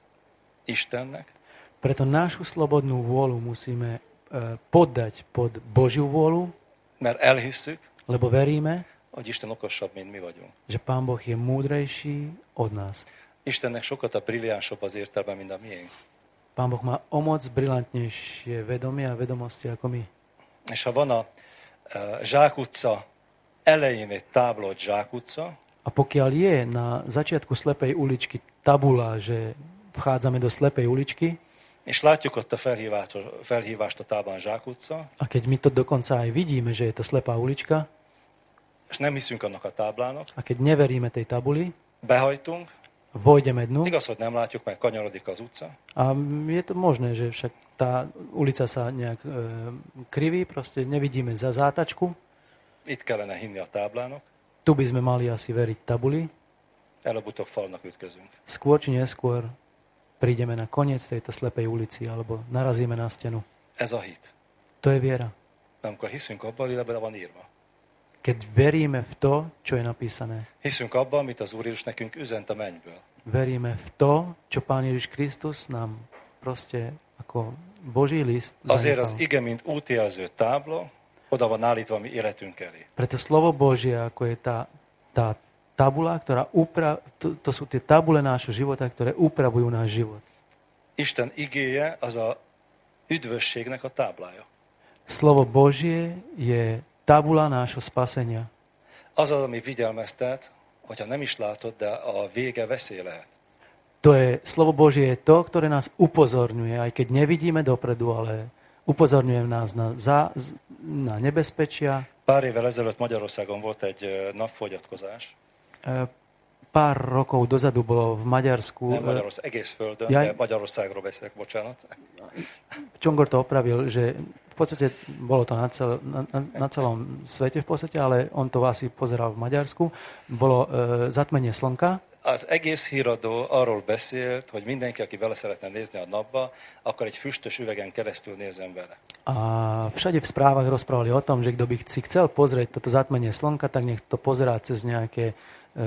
Istennek. Preto našu slobodnú vôľu musíme uh, poddať pod Božiu vôľu. Mert elhisszük, lebo veríme, hogy Isten okosabb, mint mi vagyunk. Že Pán Boh je múdrejší od nás. Istennek sokat a brilliánsabb az értelme, mint a miénk. Pán Boh má o moc brilantnejšie vedomie a vedomosti ako my. És ha van a uh, Zsákutca elején egy tábla, hogy Zsákutca, a pokiaľ je na začiatku slepej uličky tabula, že vchádzame do slepej uličky, és látjuk ott a felhívást, felhívást a táblán Zsákutca, a keď my to dokonca aj vidíme, že je to slepá ulička, és nem hiszünk annak a táblának, a keď neveríme tej tabuli, behajtunk, vojdeme dnu. Igaz, hogy nem látjuk, mert kanyarodik az utca. A je to možné, že však tá ulica sa nejak e, kriví, proste nevidíme za zátačku. Itt kellene hinni a táblának. Tu by sme mali asi veriť tabuli. Előbb-utóbb falnak ütközünk. Skôr či neskôr prídeme na koniec tejto slepej ulici, alebo narazíme na stenu. Ez a hit. To je viera. Amikor hiszünk abban, ami bele van írva. Keď veríme v to, čo je napísané. Hiszünk abban, amit az Úr Jézus nekünk üzent a mennyből. Veríme v to, čo Pán Ježiš Kristus nám proste ako Boží list zanechal. Azért az ige, mint útjelző tábla, oda van állítva a mi életünk elé. Preto slovo Božie, ako je tá, tá tabula, ktorá upra, to, to sú tie tabule nášho života, ktoré upravujú náš život. Isten igéje az a üdvösségnek a táblája. Slovo Božie je tabula nášho spasenia. Az az, ami figyelmeztet, hogyha nem is látod, de a vége veszély lehet. To je, slovo Božie je to, ktoré nás upozorňuje, aj keď nevidíme dopredu, ale upozorňuje nás na, za, na nebezpečia. Pár évvel ezelőtt Magyarországon volt egy napfogyatkozás. Pár rokov dozadu bolo v Maďarsku... Nem Magyarország, egész földön, ja, de Magyarországról beszélek, bocsánat. Csongor to opravil, že v podstate bolo to na, cel, na, na celom svete v podstate, ale on to asi pozeral v Maďarsku. Bolo e, zatmenie slnka. Az egész híradó arról beszélt, hogy mindenki, aki bele szeretne nézni a napba, akkor egy füstös üvegen keresztül nézzen bele. A všade v správach rozprávali o tom, že kto by si chcel pozrieť toto zatmenie slnka, tak nech to pozerá cez nejaké e, e,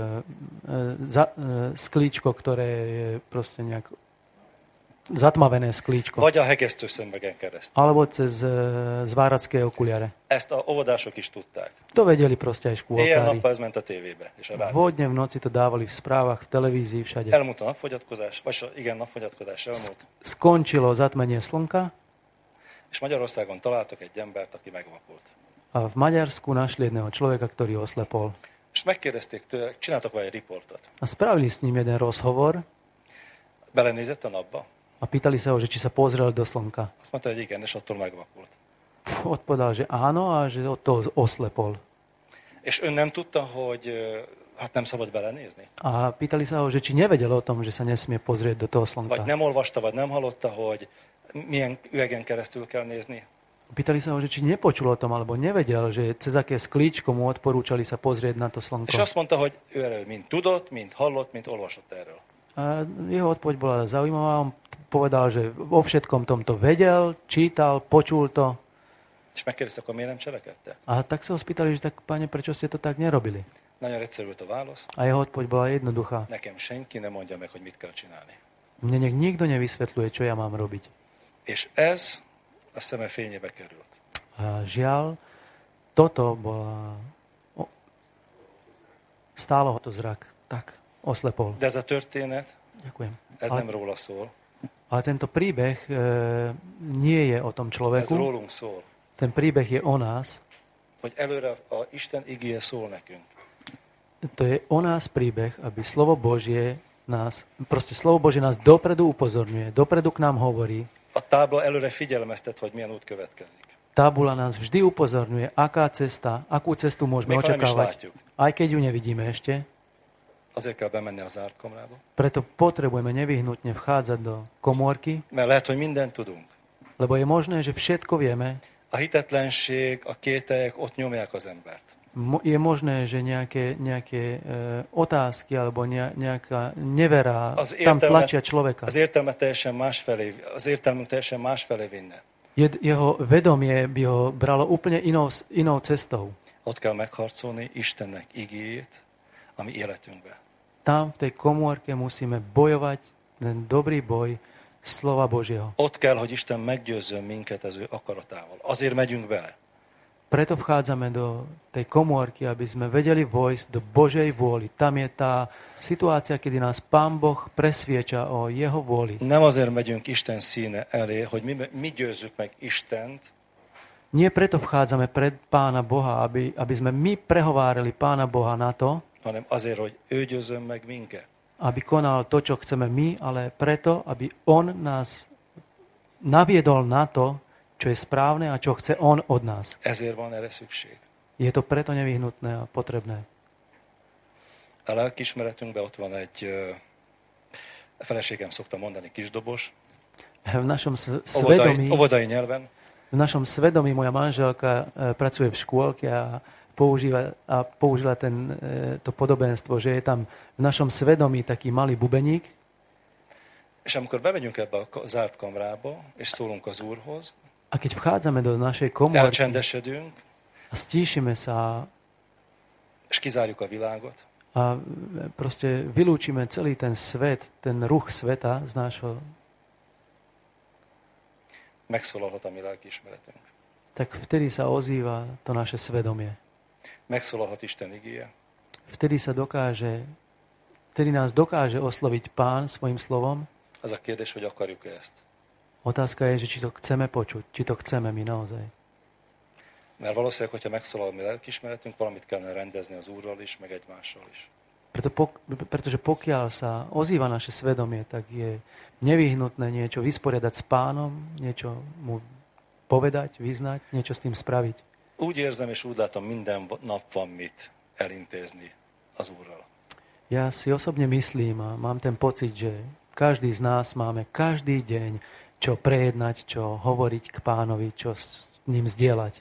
za, e, sklíčko, ktoré je proste nejak zatmavené sklíčko. Vagy a hegesztő szemüvegen keresztül. Alebo cez e, zváracké okuliare. Ezt a óvodások is tudták. To vedeli proste aj škôlkári. Éjjel-nappal ez ment a tévébe és a rádióban. Vodne v noci to dávali v správach, v televízii, všade. Elmúlt a napfogyatkozás, vagy igen, napfogyatkozás elmúlt. Skončilo zatmenie slnka. És Magyarországon találtak egy embert, aki megvakult. A v Maďarsku našli jedného človeka, ktorý oslepol. És megkérdezték tőle, csináltak vele egy riportot. A spravili s ním jeden rozhovor. Belenézett a napba? A A pýtali sa ho, že či sa pozrel do slnka. Azt mondta, hogy igen, és attól megvakult. Odpovedal, že áno a že od toho oslepol. És ön nem tudta, hogy hát nem szabad belenézni? A pýtali sa ho, že či nevedel o tom, že sa nesmie pozrieť do toho slnka. Vagy nem olvasta, vagy nem hallotta, hogy milyen üvegen keresztül kell nézni? Pýtali sa ho, že či nepočul o tom, alebo nevedel, že cez aké sklíčko mu odporúčali sa pozrieť na to slnko. És azt mondta, hogy ő erről mind tudott, mind hallott, mind olvasott erről. A jeho odpoveď bola zaujímavá. On povedal, že o všetkom tomto vedel, čítal, počul to. És megkérdezte, akkor miért nem cselekedte? A tak sa ho spýtali, že tak, pane, prečo ste to tak nerobili? Nagyon egyszerű volt a válasz. A jeho odpoveď bola jednoduchá. Nekem senki nem mondja meg, hogy mit kell csinálni. Mne nech nikto nevysvetľuje, čo ja mám robiť. És ez a szeme fényébe került. A žiaľ, toto bola... O... Stálo ho to zrak. Tak, oslepol. De ez a történet, Ďakujem. ez Ale, nem róla szól. ale tento príbeh e, nie je o tom Ez človeku. rólunk szól. Ten príbeh je o nás. Hogy előre a Isten igéje szól nekünk. To je o nás príbeh, aby slovo Božie nás, proste slovo Božie nás dopredu upozorňuje, dopredu k nám hovorí. A tábla előre figyelmeztet, hogy milyen út következik. Tábula nás vždy upozorňuje, aká cesta, akú cestu môžeme Még ha nem is očakávať, látjuk. aj keď ju nevidíme ešte. Azért kell bemenni a zárt kamrába. Preto potrebujeme nevyhnutne vchádzať do komórky, Mert lehet, hogy mindent tudunk. lebo je možné, že všetko vieme. A hitetlenség, a kételyek ott nyomják az embert. Mo- je možné, že nejaké, nejaké e, otázky alebo ne, nejaká nevera Az tam értelme, tlačia človeka. az értelme teljesen másfelé, az értelmünk teljesen másfelé vinne. Je, jeho vedomie by ho bralo úplne inou, inou cestou. Ott kell megharcolni Istennek igéjét a mi életünkbe. Tam v tej komórke musíme bojovať ten dobrý boj slova Božieho. Ott kell, hogy Isten meggyőzzön minket az ő akaratával. Azért megyünk bele. Preto vchádzame do tej komórky, aby sme vedeli vojsť do Božej vôli. Tam je tá situácia, kedy nás Pán Boh presvieča o jeho vôli. Nem azért megyünk Isten színe elé, hogy mi, mi győzzük meg Istent, Nie preto vchádzame pred Pána Boha, aby, aby sme my prehovárali Pána Boha na to, hanem azért, hogy ő győzzön meg minket. aby konal to, čo chceme my, ale preto, aby On nás naviedol na to, čo je správne a čo chce On od nás. Ezért van erre szükség. Je to preto nevyhnutné a potrebné. A lelkiismeretünkben ott van egy, a feleségem szokta mondani, kisdobos, V našom s- óvodai, svedomí, óvodai nyelven, v našom svedomí moja manželka e, pracuje v škôlke a používa, a použila ten, e, to podobenstvo, že je tam v našom svedomí taký malý bubeník. és amikor bemegyünk ebbe a ka- zárt kamrába, és szólunk az Úrhoz, A keď vchádzame do našej komórky elcsendesedünk, a stíšime sa és kizárjuk a világot, a proste vylúčime celý ten svet, ten ruch sveta z nášho, megszólalhat a mi lelkiismeretünk. tak vtedy sa ozýva to naše svedomie. Megszólalhat Isten igéje, Vtedy sa dokáže, vtedy nás dokáže osloviť Pán svojim slovom. az a kérdés, hogy akarjuk-e ezt. Otázka je, že či to chceme počuť, či to chceme my naozaj. Mert valószínűleg, hogyha megszólal a mi lelkiismeretünk, valamit kellene rendezni az Úrral is, meg egymással is. Preto, pok, pretože pokiaľ sa ozýva naše svedomie, tak je nevyhnutné niečo vysporiadať s Pánom, niečo mu povedať, vyznať, niečo s tým spraviť. Úgy érzem és úgy látom, minden nap van mit elintézni az Úrral. Ja si osobne myslím a mám ten pocit, že každý z nás máme každý deň čo prejednať, čo hovoriť k Pánovi, čo s ním zdieľať.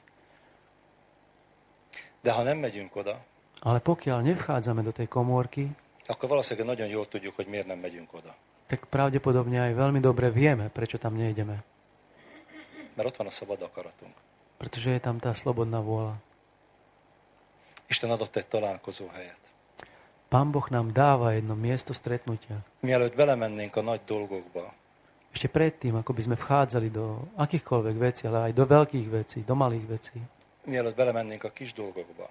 De ha nem megyünk oda, Ale pokiaľ nevchádzame do tej komórky, akkor valószínűleg nagyon jól tudjuk, hogy miért nem megyünk oda. tak pravdepodobne aj veľmi dobre vieme, prečo tam nejdeme. Mert ott van a szabad akaratunk. Pretože je tam tá slobodná vôľa. Isten adott egy találkozó helyet. Pán Boh nám dáva jedno miesto stretnutia. Mielőtt belemennénk a nagy dolgokba, Ešte predtým, ako by sme vchádzali do akýchkoľvek vecí, ale aj do veľkých vecí, do malých vecí, mielőtt belemennénk a kis dolgokba,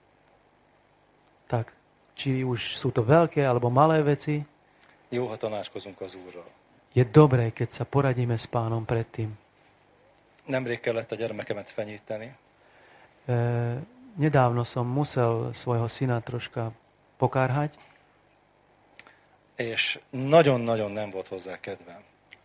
tak či už sú to veľké alebo malé veci, jó, ha tanácskozunk az Úrral. je dobré, keď sa poradíme s Pánom predtým. Nemrég kellett a gyermekemet fenyíteni, E, nedávno som musel svojho syna troška pokárhať és nagyon-nagyon nem volt hozzá kedvem.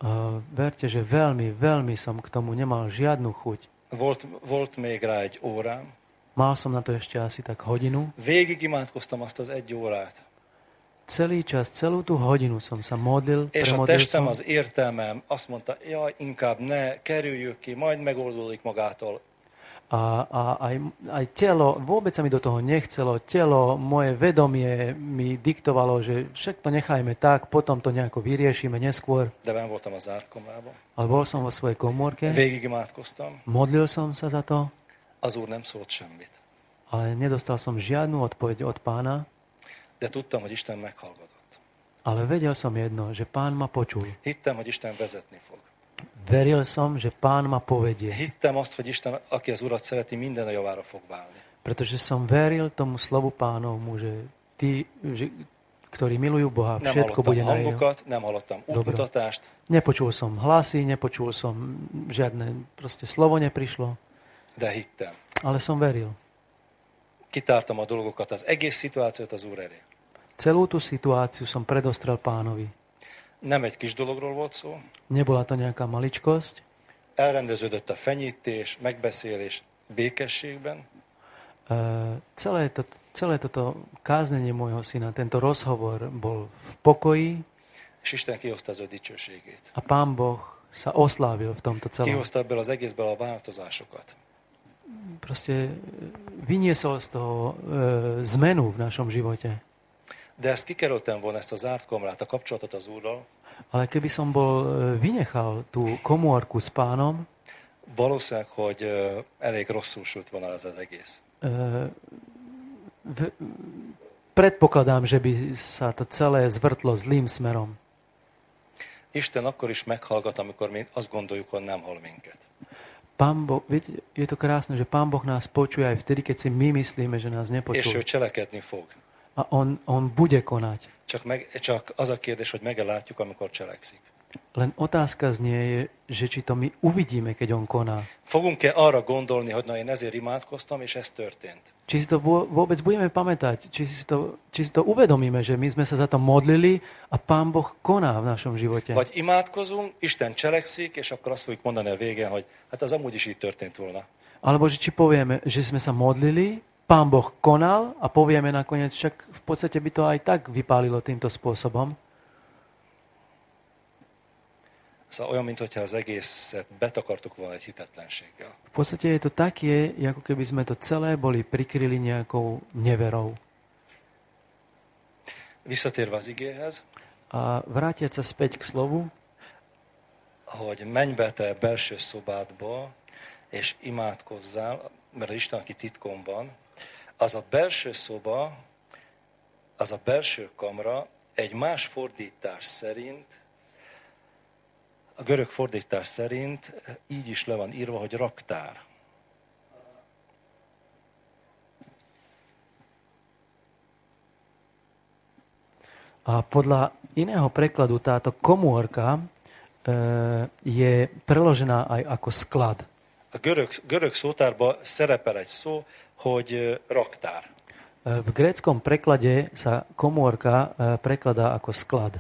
Uh, verte, že veľmi, veľmi som k tomu nemal žiadnu chuť. Volt, volt még rá egy órám. Mal som na to ešte asi tak hodinu. Végig imádkoztam azt az egy órát. Celý čas, celú tú hodinu som sa modlil, És a premodlil testem, som. az értelmem azt mondta, jaj, inkább ne, kerüljük ki, majd megoldódik magától. A, a aj, aj telo, vôbec sa mi do toho nechcelo, telo, moje vedomie mi diktovalo, že však to nechajme tak, potom to nejako vyriešime neskôr. De ben voltam a zárt komrában. Ale bol som vo svojej komórke, Végig imádkoztam, modlil som sa za to, az Úr nem szólt semmit. ale nedostal som žiadnu odpoveď od Pána, De tudtam, hogy Isten meghallgatott. ale vedel som jedno, že Pán ma počul. Hittem, hogy Isten vezetni fog. Veril som, že Pán ma povedie, Hittem azt, hogy Isten, aki az Urat szereti, minden a javára fog válni. pretože som veril tomu slovu Pánovmu, že tí, že, ktorí milujú Boha, Nem všetko hallottam bude na jeho. hangokat, nem hallottam útmutatást, Nepočul som hlasy, nepočul som žiadne, proste slovo neprišlo, de hittem. ale som veril. Kitártam a dolgokat, az egész szituációt az Úr elé. Celú tú situáciu som predostrel Pánovi. Nem egy kis dologról volt szó, Nebola to nejaká maličkosť. elrendeződött a fenyítés, megbeszélés békességben, Uh, celé, to, celé toto káznenie môjho syna, tento rozhovor bol v pokoji és Isten kihozta az ő dicsőségét. a Pán Boh sa oslávil v tomto celom. Kihozta ebből az egészből a változásokat. Proste vyniesol z toho uh, zmenu v našom živote. De ezt kikerültem volna, ezt a zárt kamrát, a kapcsolatot az Úrral, Ale keby som bol uh, vynechal tú komórku s Pánom, valószínűleg, hogy ö, elég rosszul sült volna ez az egész. uh, v, predpokladám, že by sa to celé zvrtlo zlým smerom. Isten akkor is meghallgat, amikor mi azt gondoljuk, hogy nem hall minket. Pán Boh, viete, je to krásne, že Pán Boh nás počuje aj vtedy, keď si my myslíme, že nás És ő nepočuje. cselekedni fog. A on, on bude konať. Csak, meg, csak az a kérdés, hogy megelátjuk, amikor cselekszik. Len otázka znie je, že či to my uvidíme, keď on koná. Fogunk-e arra gondolni, hogy na én ezért imádkoztam, és ez történt? Či si to vo- vôbec budeme pamätať, či si, to, či si to uvedomíme, že my sme sa za to modlili a Pán Boh koná v našom živote. Vagy imádkozunk, Isten cselekszik, és akkor azt fogjuk mondani a végén, hogy hát az amúgy is így történt volna. Alebo že či povieme, že sme sa modlili, Pán Boh konal a povieme nakoniec, však v podstate by to aj tak vypálilo týmto spôsobom. Szóval olyan, mintha az egészet betakartuk volna egy hitetlenséggel. V podstate je to také, ako keby sme to celé boli prikryli nejakou neverou. Visszatérve az igéhez, A vrátiať sa späť k slovu, hogy menj be te belső szobádba, és imádkozzál, mert az Isten, aki titkon van, az a belső szoba, az a belső kamra egy más fordítás szerint, a görög fordítás szerint így is le van írva, hogy raktár. a podľa iného prekladu táto komórka e, je preložená aj ako sklad. A görög, görög szótárban szerepel egy szó, hogy raktár. V gréckom preklade sa komórka prekladá ako sklad.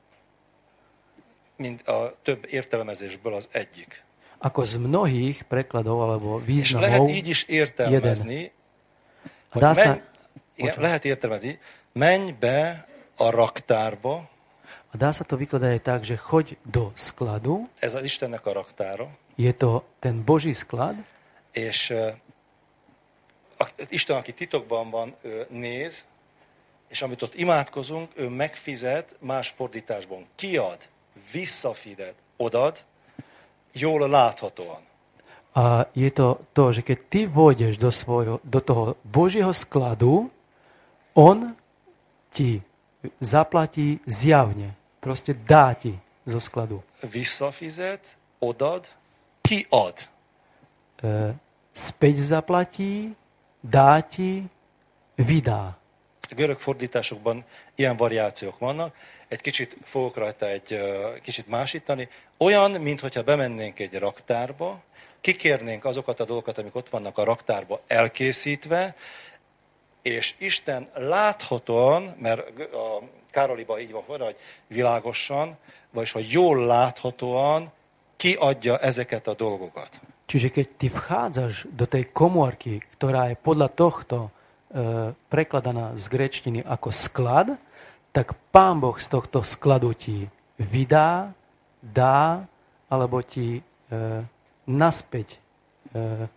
Mint a több értelmezésből az egyik. Ako z mnohých prekladov alebo És lehet významov így is értelmezni, A hogy dá sa, menj, igen, lehet értelmezni, menj be a raktárba, a dá sa to vykladať aj tak, že choď do skladu, ez az Istennek a raktára, je to ten Boží sklad, és uh, Isten, aki titokban van, ő néz, és amit ott imádkozunk, ő megfizet más fordításban. Kiad, visszafizet, odad, jól láthatóan. a je to to, že keď ty vôjdeš do, svojho, do toho Božieho skladu, on ti zaplatí zjavne. Proste dá ti zo skladu. Visszafizet, odad, kiad. E, späť zaplatí, dá ti, vydá. A görög fordításokban ilyen variációk vannak. Egy kicsit fogok rajta egy uh, kicsit másítani. Olyan, mintha bemennénk egy raktárba, kikérnénk azokat a dolgokat, amik ott vannak a raktárba elkészítve, és Isten láthatóan, mert a Károliban így van, hogy világosan, vagyis hogy jól láthatóan kiadja ezeket a dolgokat. Čiže keď ty vchádzaš do tej komórky, ktorá je podľa tohto e, prekladaná z gréčtiny ako sklad, tak Pán Boh z tohto skladu ti vydá, dá, alebo ti e, naspäť e,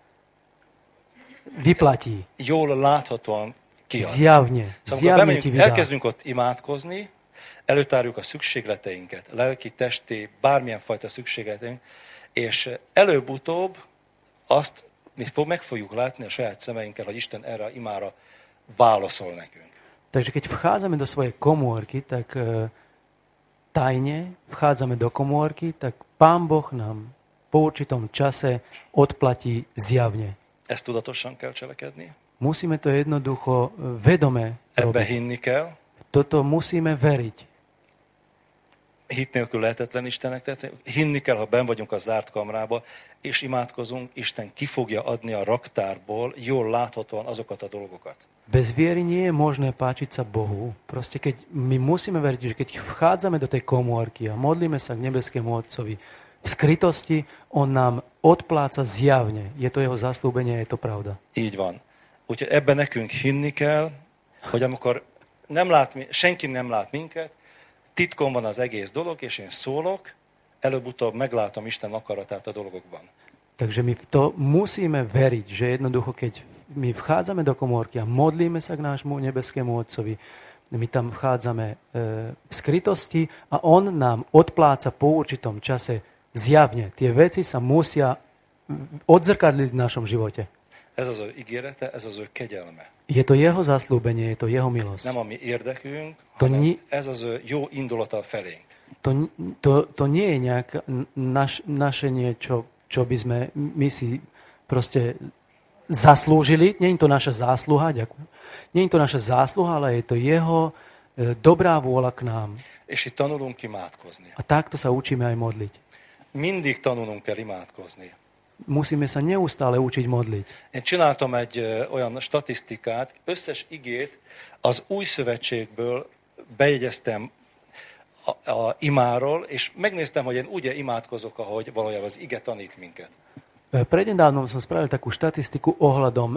vyplatí. Jól láthatóan kiad. Zjavne. Szóval Zjavne ti vydá. elkezdünk ott imádkozni, előtárjuk a szükségleteinket, lelki, testi, bármilyen fajta szükségleteink, és előbb-utóbb azt mi meg fogjuk látni a saját szemeinkkel, hogy Isten erre a imára válaszol nekünk. Takže keď vchádzame do svojej komórky, tak e, tajne vchádzame do komórky, tak Pán Boh nám po určitom čase odplatí zjavne. Ezt tudatosan kell cselekedni. Musíme to jednoducho vedome Ebbe robiť. hinni kell. Toto musíme veriť. Hit nélkül lehetetlen Istennek tetszeni. Hinni kell, ha benn vagyunk a zárt kamrába, és imádkozunk, Isten ki fogja adni a raktárból jól láthatóan azokat a dolgokat. Bez viery nie je možné páčiť sa Bohu. Proste keď my musíme veriť, že keď vchádzame do tej komórky a modlíme sa k nebeskému Otcovi v skrytosti, on nám odpláca zjavne. Je to jeho zaslúbenie, je to pravda. Így van. Úgyhogy ebben nekünk hinni kell, hogy amikor nem lát, senki nem lát minket, titkon van az egész dolog, és én szólok, előbb-utóbb meglátom Isten akaratát a dolgokban. Takže my v to musíme veriť, že jednoducho, keď my vchádzame do komórky a modlíme sa k nášmu nebeskému Otcovi, my tam vchádzame e, v skrytosti a on nám odpláca po určitom čase zjavne. Tie veci sa musia odzrkadliť v našom živote. Ez az ő ígérete, ez az ő kegyelme. Je to jeho zaslúbenie, je to jeho milosť. Nem a mi érdekünk, To hanem ni- ez az ő jó indulata felénk. To, to, to nie je nejak naš, naše niečo, čo by sme my si proste zaslúžili. Nie je to naša zásluha, ďakujem. Nie je to naša zásluha, ale je to jeho e, dobrá vôľa k nám. És itt tanulunk imádkozni. A takto sa učíme aj modliť. Mindig tanulnunk kell imádkozni. Musíme sa neustále učiť modliť. Én csináltam egy ö, olyan statisztikát, összes igét az új szövetségből bejegyeztem a, a imáról, és megnéztem, hogy én úgy imádkozok, ahogy valójában az ige tanít minket. Prednedávnom som spravil takú štatistiku ohľadom e,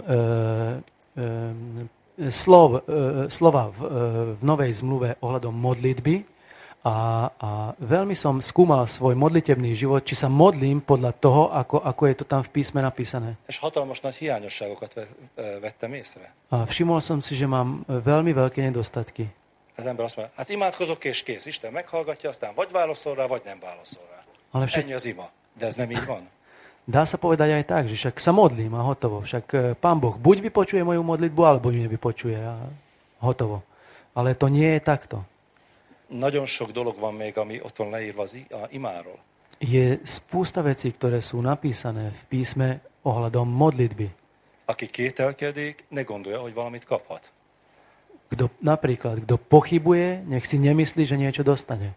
e, slov, e, slova v, e, v Novej zmluve ohľadom modlitby a, a veľmi som skúmal svoj modlitebný život, či sa modlím podľa toho, ako, ako je to tam v písme napísané. És hatalmas nagy hiányosságokat ve- ö, vettem észre. A všimol som si, že mám veľmi veľké nedostatky. Az ember azt mondja, hát imádkozok és kész, Isten meghallgatja, aztán vagy válaszol rá, vagy nem válaszol rá. Ale však Ennyi az ima. De ez nem így van. dá sa povedať aj tak, že však sa modlím a hotovo. Však e, Pán Boh buď vypočuje moju modlitbu, alebo ju nevypočuje a hotovo. Ale to nie je takto. Nagyon sok dolog van még, ami ott van leírva az i- a imáról. Je spústa vecí, ktoré sú napísané v písme ohľadom modlitby. Aki kételkedik, ne gondolja, hogy valamit kaphat. Kto, napríklad, kto pochybuje, nech si nemyslí, že niečo dostane.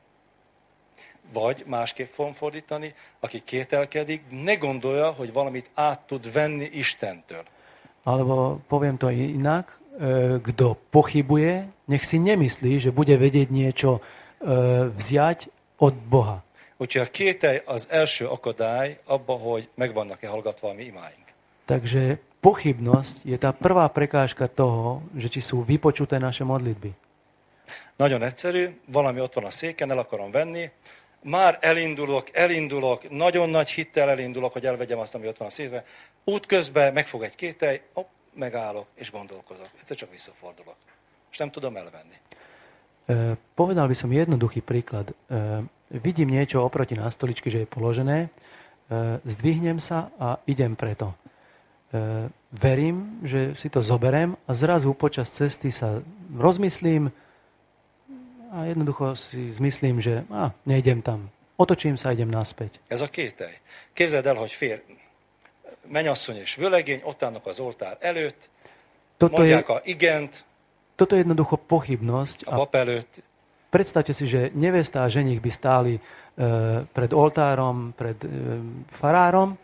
Vagy másképp fogom fordítani, aki kételkedik, ne gondolja, hogy valamit át tud venni Istentől. Alebo poviem to inak, e, kto pochybuje, nech si nemyslí, že bude vedieť niečo e, vziať od Boha. Úgyhogy a kételj az első akadály abba, hogy meg vannak-e hallgatva a mi imáink. Takže pochybnosť je tá prvá prekážka toho, že či sú vypočuté naše modlitby. Nagyon egyszerű, valami ott van a széken, el akarom venni, már elindulok, elindulok, nagyon nagy hittel elindulok, hogy elvegyem azt, ami ott van a széken. Útközben megfog egy kételj, hopp, megállok és gondolkozok. Egyszer csak visszafordulok. És nem tudom elvenni. E, povedal by som jednoduchý príklad. E, vidím niečo oproti na stoličky, že je položené, e, zdvihnem sa a idem preto. E, verím, že si to zoberiem a zrazu počas cesty sa rozmyslím a jednoducho si zmyslím, že á, nejdem tam. Otočím sa a idem naspäť. Ez a kételj. Képzeld el, hogy fér, mennyasszony és vőlegény, ott állnak az oltár előtt, Toto je, mondják a igent toto je jednoducho pochybnosť. a pap előtt, Predstavte si, že nevesta a ženich by stáli e, pred oltárom, pred e, farárom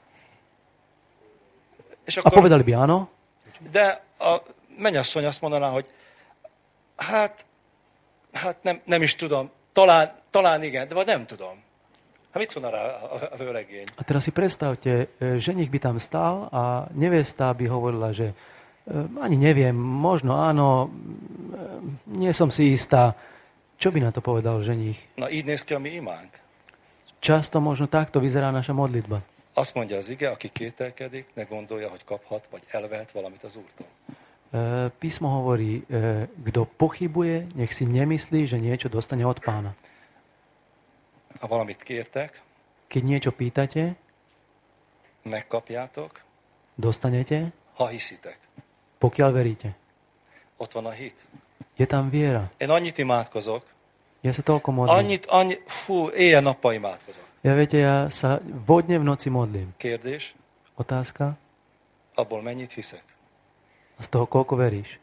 és a akkor, povedali by áno, de a mennyasszony azt mondaná, hogy hát, hát nem, nem is tudom, Talán, talán igen, de vagy nem tudom. Hát mit szólna rá a vőlegény? A teraz si predstavte, ženich by tam stál a nevesta by hovorila, že ani neviem, možno áno, nie som si istá. Čo by na to povedal ženich? Na így néz ki a mi imánk. Často možno takto vyzerá naša modlitba. Azt mondja az ige, aki kételkedik, ne gondolja, hogy kaphat, vagy elvehet valamit az Úrtól. Písmo hovorí, kto pochybuje, nech si nemyslí, že niečo dostane od Pána. Ha valamit kértek, keď niečo pýtate, megkapjátok, dostanete, ha hiszitek. Pokiaľ veríte. Ott van a hit. Je tam viera. Én annyit imádkozok. Ja sa toľko modlím. Annyit, annyi, fú, éjjel-nappal imádkozok. Ja viete, ja sa vodne v noci modlím. Kérdés. Otázka. Abból mennyit hiszek? Z toho koľko veríš?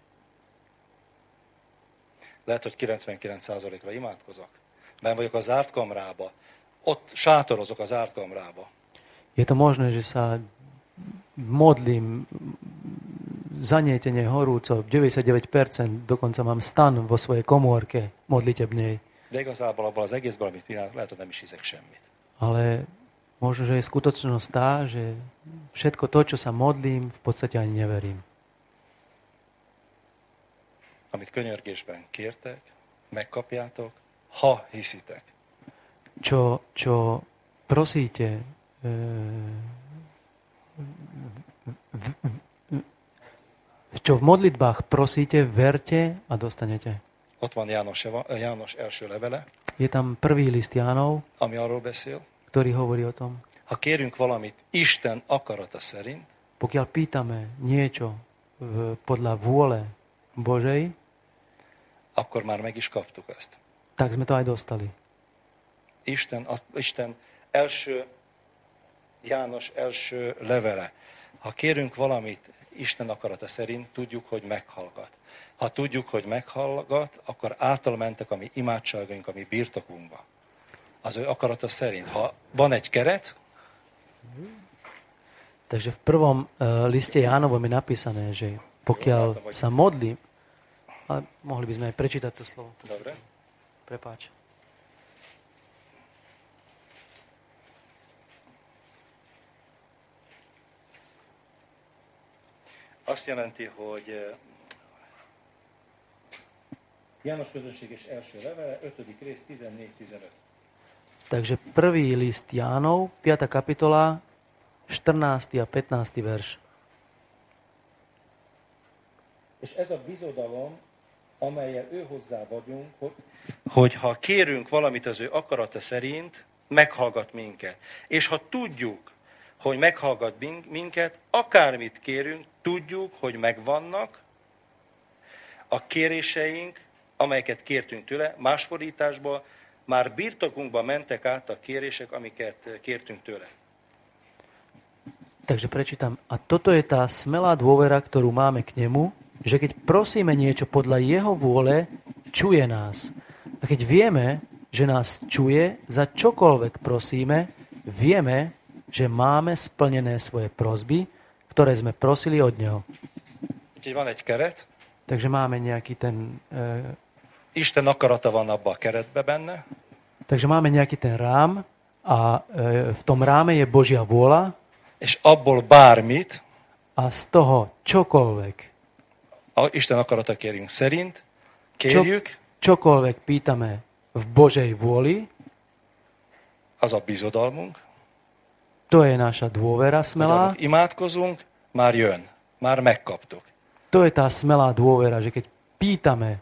Lehet, hogy kilencvenkilenc százalékra imádkozok. Ben vagyok a zárt kamrába. Ott sátorozok a zárt kamrába. Je to možné, že sa modlím zanietenie horúco, deväťdesiatdeväť percent, dokonca mám stan vo svojej komórke modlitebnej. De igazából abban az egészben, amit csinálok, lehet, hogy nem is hiszek semmit. Ale možno, že je skutočnosť tá, že všetko to, čo sa modlím, v podstate ani neverím. Amit könyörgésben kértek, megkapjátok, ha hiszitek. Čo, čo prosíte, e, v, v, čo v modlitbách prosíte, verte a dostanete. Ott van János, János első levele. Je tam prvý list Jánov, ami arról beszél, ktorý hovorí o tom. Ha kérünk valamit Isten akarata szerint, pokiaľ pýtame niečo podľa vôle Božej, akkor már meg is kaptuk ezt. Tak sme to aj dostali. Isten, az, Isten első, János első levele. Ha kérünk valamit Isten akarata szerint, tudjuk, hogy meghallgat. Ha tudjuk, hogy meghallgat, akkor által mentek a mi imádságaink, a mi birtokunkba. Az ő akarata szerint. Ha van egy keret, takže v prvom uh, liste Jánovom je napísané, že pokiaľ sa modlím, ale mohli by sme aj prečítať to slovo. Dobre. Prepáč. Azt jelenti, hogy János közönséges első levele, ötödik rész, tizennégy tizenöt. Takže prvý list Jánov, piata kapitola, štrnásty a pätnásty verš. És ez a bizodalom, amellyel ő hozzá vagyunk, hogy, hogy ha kérünk valamit az ő akarata szerint, meghallgat minket. És ha tudjuk, hogy meghallgat minket, akármit kérünk, tudjuk, hogy megvannak a kéréseink, amelyeket kértünk tőle, más fordításban már birtokunkba mentek át a kérések, amiket kértünk tőle. Takže prečítam. A toto je tá smelá dôvera, ktorú máme k nemu, že keď prosíme niečo podľa jeho vôle, čuje nás. A keď vieme, že nás čuje, za čokoľvek prosíme, vieme, že máme splnené svoje prosby, ktoré sme prosili od neho. Čiže van egy keret. Takže máme nejaký ten... E, Isten akarata van abba a keretbe benne. Takže máme nejaký ten rám a e, v tom ráme je Božia vôľa. És abból bármit, a z toho čokoľvek, a Isten akarata kérjünk szerint, kérjük, Čo, čokoľvek pýtame v Božej vôli, az a bizodalmunk, to je naša dôvera smelá. Imádkozunk, már jön, már megkaptuk. To je tá smelá dôvera, že keď pýtame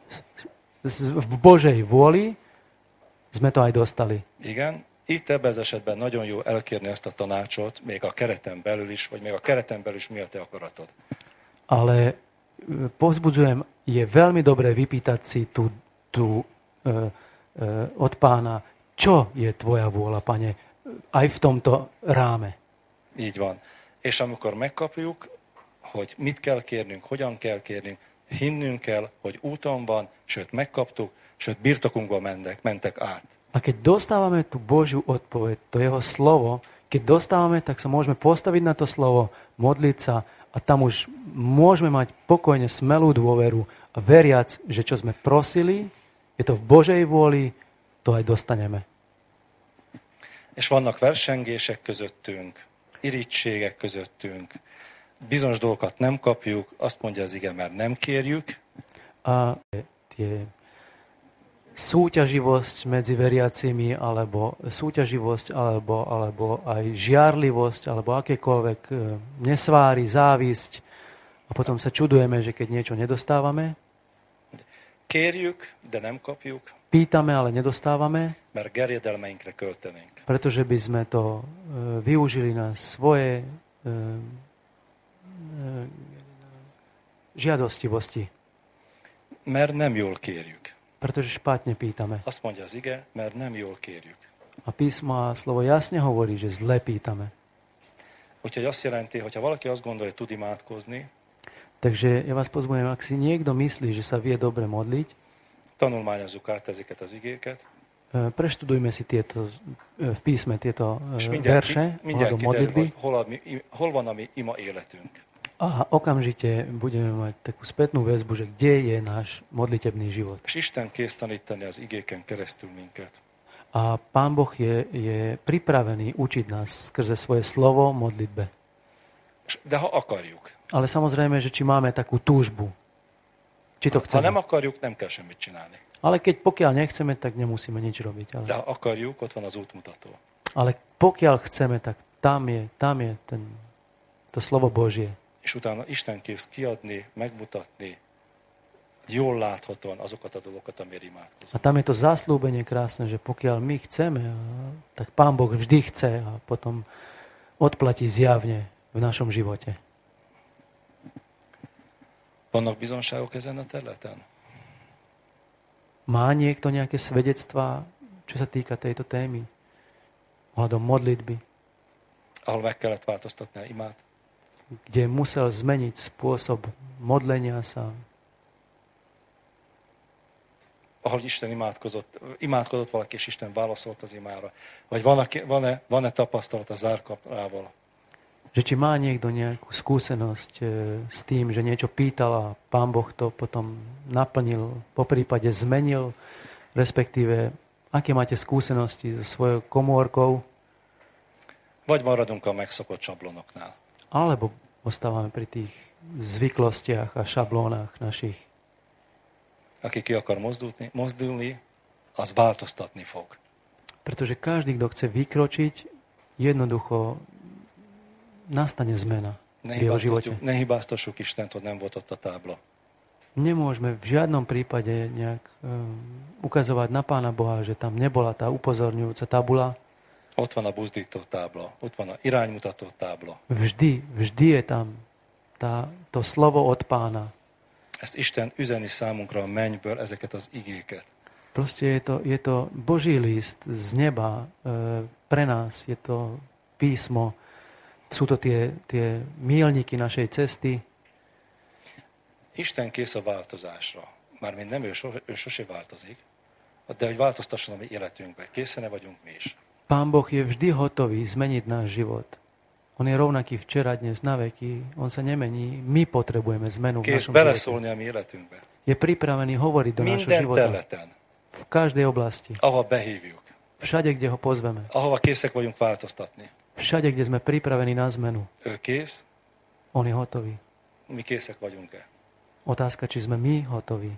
v Božej vôli, sme to aj dostali. Igen. Itt ebben az esetben nagyon jó elkérni azt a tanácsot, még a kereten belül is, hogy még a kereten belül is mi a te akaratod. Ale povzbudzujem, je veľmi dobré vypýtať si tu, tu uh, uh, od Pána, čo je tvoja vôľa, Pane, aj v tomto ráme. Így van. És amikor megkapjuk, hogy mit kell kérnünk, hogyan kell kérnünk, hinnünk kell, hogy úton van, sőt megkaptuk, sőt birtokunkba mentek, mentek át. A keď dostávame tú Božiu odpoveď, to jeho slovo, keď dostávame, tak sa môžeme postaviť na to slovo, modliť sa a tam už môžeme mať pokojne smelú dôveru a veriac, že čo sme prosili, je to v Božej vôli to aj dostaneme. És vannak versengések közöttünk, irítségek közöttünk, bizonyos dolgokat nem kapjuk, azt mondja az ige, mert nem kérjük. A tie súťaživosť medzi veriacimi, alebo súťaživosť, alebo, alebo aj žiarlivosť, alebo akékoľvek nesváry, závisť. A potom sa čudujeme, že keď niečo nedostávame. Kérjük, de nem kapjuk. Pýtame, ale nedostávame. Mert gerjedelmeinkre költenénk. Pretože by sme to využili na svoje žiadostivosti. Mert nem jól kérjük. Pretože špatne pýtame. Azt mondja az ige, mert nem jól kérjük. A písmo a slovo jasne hovorí, že zle pýtame. Úgyhogy azt jelenti, hogyha valaki azt gondolja, tud imádkozni, takže ja vás pozbujem, ak si niekto myslí, že sa vie dobre modliť, tanulmányozzuk át ezeket az igéket, preštudujme si tieto, v písme tieto verše ohľadom modlitby. Hol, hol van a mi ima életünk. A okamžite budeme mať takú spätnú väzbu, že kde je náš modlitebný život. És Isten kész tanítani az igéken keresztül minket. A Pán Boh je, je pripravený učiť nás skrze svoje slovo modlitbe. De ha akarjuk. Ale samozrejme, že či máme takú túžbu, či to chceme. Ha nem akarjuk, nem kell semmit csinálni. Ale keď pokiaľ nechceme, tak nemusíme nič robiť. Ale... De ha akarjuk, ott van az útmutató. Ale pokiaľ chceme, tak tam je, tam je ten, to slovo Božie. És utána Isten kész kiadni, megmutatni, jól láthatóan azokat a dolgokat, amire imádkozunk. A tam je to zaslúbenie krásne, že pokiaľ my chceme, tak Pán Boh vždy chce a potom odplatí zjavne v našom živote. Vannak bizonságok ezen a területen? Má niekto nejaké svedectvá, čo sa týka tejto témy? Ohľadom modlitby. Ahol meg kellett változtatni a imát? Kde musel zmeniť spôsob modlenia sa. Ahol Isten imádkozott, imádkozott valaki, és Isten válaszolt az imára. Vagy van-e, van-e, van-e tapasztalat a zárkaprával? Že či má niekto nejakú skúsenosť e, s tým, že niečo pýtal a Pán Boh to potom naplnil, po prípade zmenil, respektíve aké máte skúsenosti so svojou komórkou? Vagy maradunk a megszokott sablonoknál. Alebo ostávame pri tých zvyklostiach a šablónach našich. Aki ki akar mozdulni, mozdulni, az változtatni fog. Pretože každý, kto chce vykročiť, jednoducho nastane zmena v jeho živote. Nehibáztassuk Istent, hogy nem volt ott a tábla. Nemôžeme v žiadnom prípade nejak um, ukazovať na Pána Boha, že tam nebola tá upozorňujúca tabula. Ott van a buzdító tábla, ott van a iránymutató tábla. Vždy, vždy je tam tá, to slovo od Pána. Ezt Isten üzeni számunkra a mennyből ezeket az igéket. Proste je to, je to Boží list z neba e, pre nás, je to písmo, sú to tie, tie míľniky našej cesty. Isten kész a változásra. Mármint nem ő, so, ő sose változik, de hogy változtasson a mi életünkbe. Készen vagyunk mi is. Pán Boh je vždy hotový zmeniť náš život. On je rovnaký včera, dnes, na veky. On sa nemení. My potrebujeme zmenu v našom beleszólni a mi életünkbe. Je pripravený hovoriť do nášho života. V každej oblasti. Ahova behívjuk. Všade, kde ho pozveme. Ahova készek vagyunk változtatni. Všade, kde sme pripravení na zmenu. Ő kész. On je hotový. Mi készek vagyunk-e? Otázka, či sme my hotoví.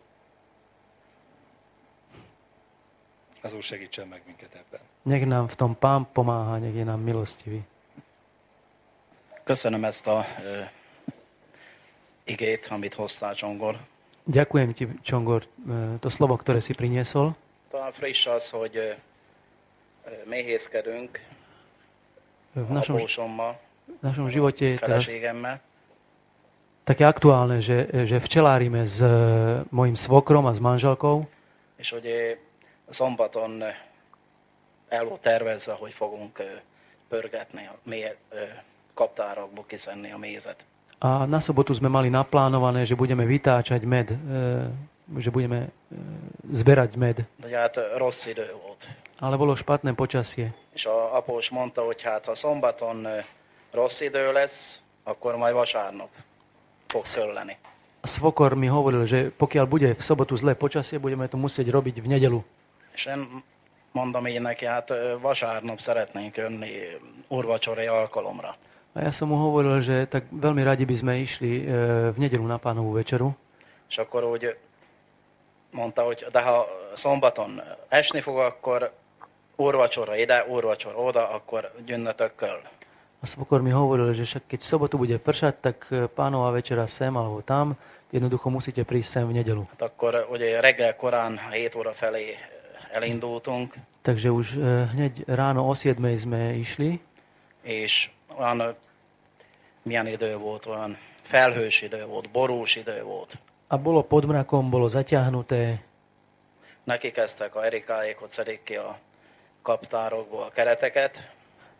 Az Úr segítsen meg minket ebben. Nech nám v tom Pán pomáha, nech je nám milostivý. Köszönöm ezt a uh, igét, amit hoztál, Csongor. Ďakujem ti, Csongor, to slovo, ktoré si priniesol. Talán friss az, hogy uh, méhészkedünk v našom, apósommal, v našom živote je teraz také aktuálne, že, že včelárime s mojim svokrom a s manželkou. És hogy szombaton el volt tervezve, hogy fogunk pörgetni a mély kaptárakból kiszedni a mézet. A na sobotu sme mali naplánované, že budeme vytáčať med, že budeme zberať med. De hát rossz idő volt. Ale bolo špatné počasie. És a após mondta, hogy hát ha szombaton rossz idő lesz, akkor majd vasárnap fog szölleni. Svokor mi hovoril, že pokiaľ bude v sobotu zlé počasie, budeme to musieť robiť v nedeľu. És én mondom így neki, hát vasárnap szeretnénk jönni úrvacsorai alkalomra. A ja som mu hovoril, že tak veľmi radi by sme išli v nedeľu na Pánovú večeru. És akkor úgy mondta, hogy de ha szombaton esni fog, akkor úrvacsora ide, úrvacsora oda, akkor gyűnnötök köl. A Svokor mi hovoril, že však keď v sobotu bude pršať, tak Pánová večera sem alebo tam, jednoducho musíte prísť sem v nedeľu. Hát akkor ugye reggel korán hét óra felé elindultunk. Takže už hneď ráno o siedmej sme išli. És olyan, milyen idő volt, olyan felhős idő volt, borús idő volt. A bolo pod mrakom, bolo zaťahnuté. Neki kezdtek a Erikáék, hogy szedik ki a kaptárokból a kereteket.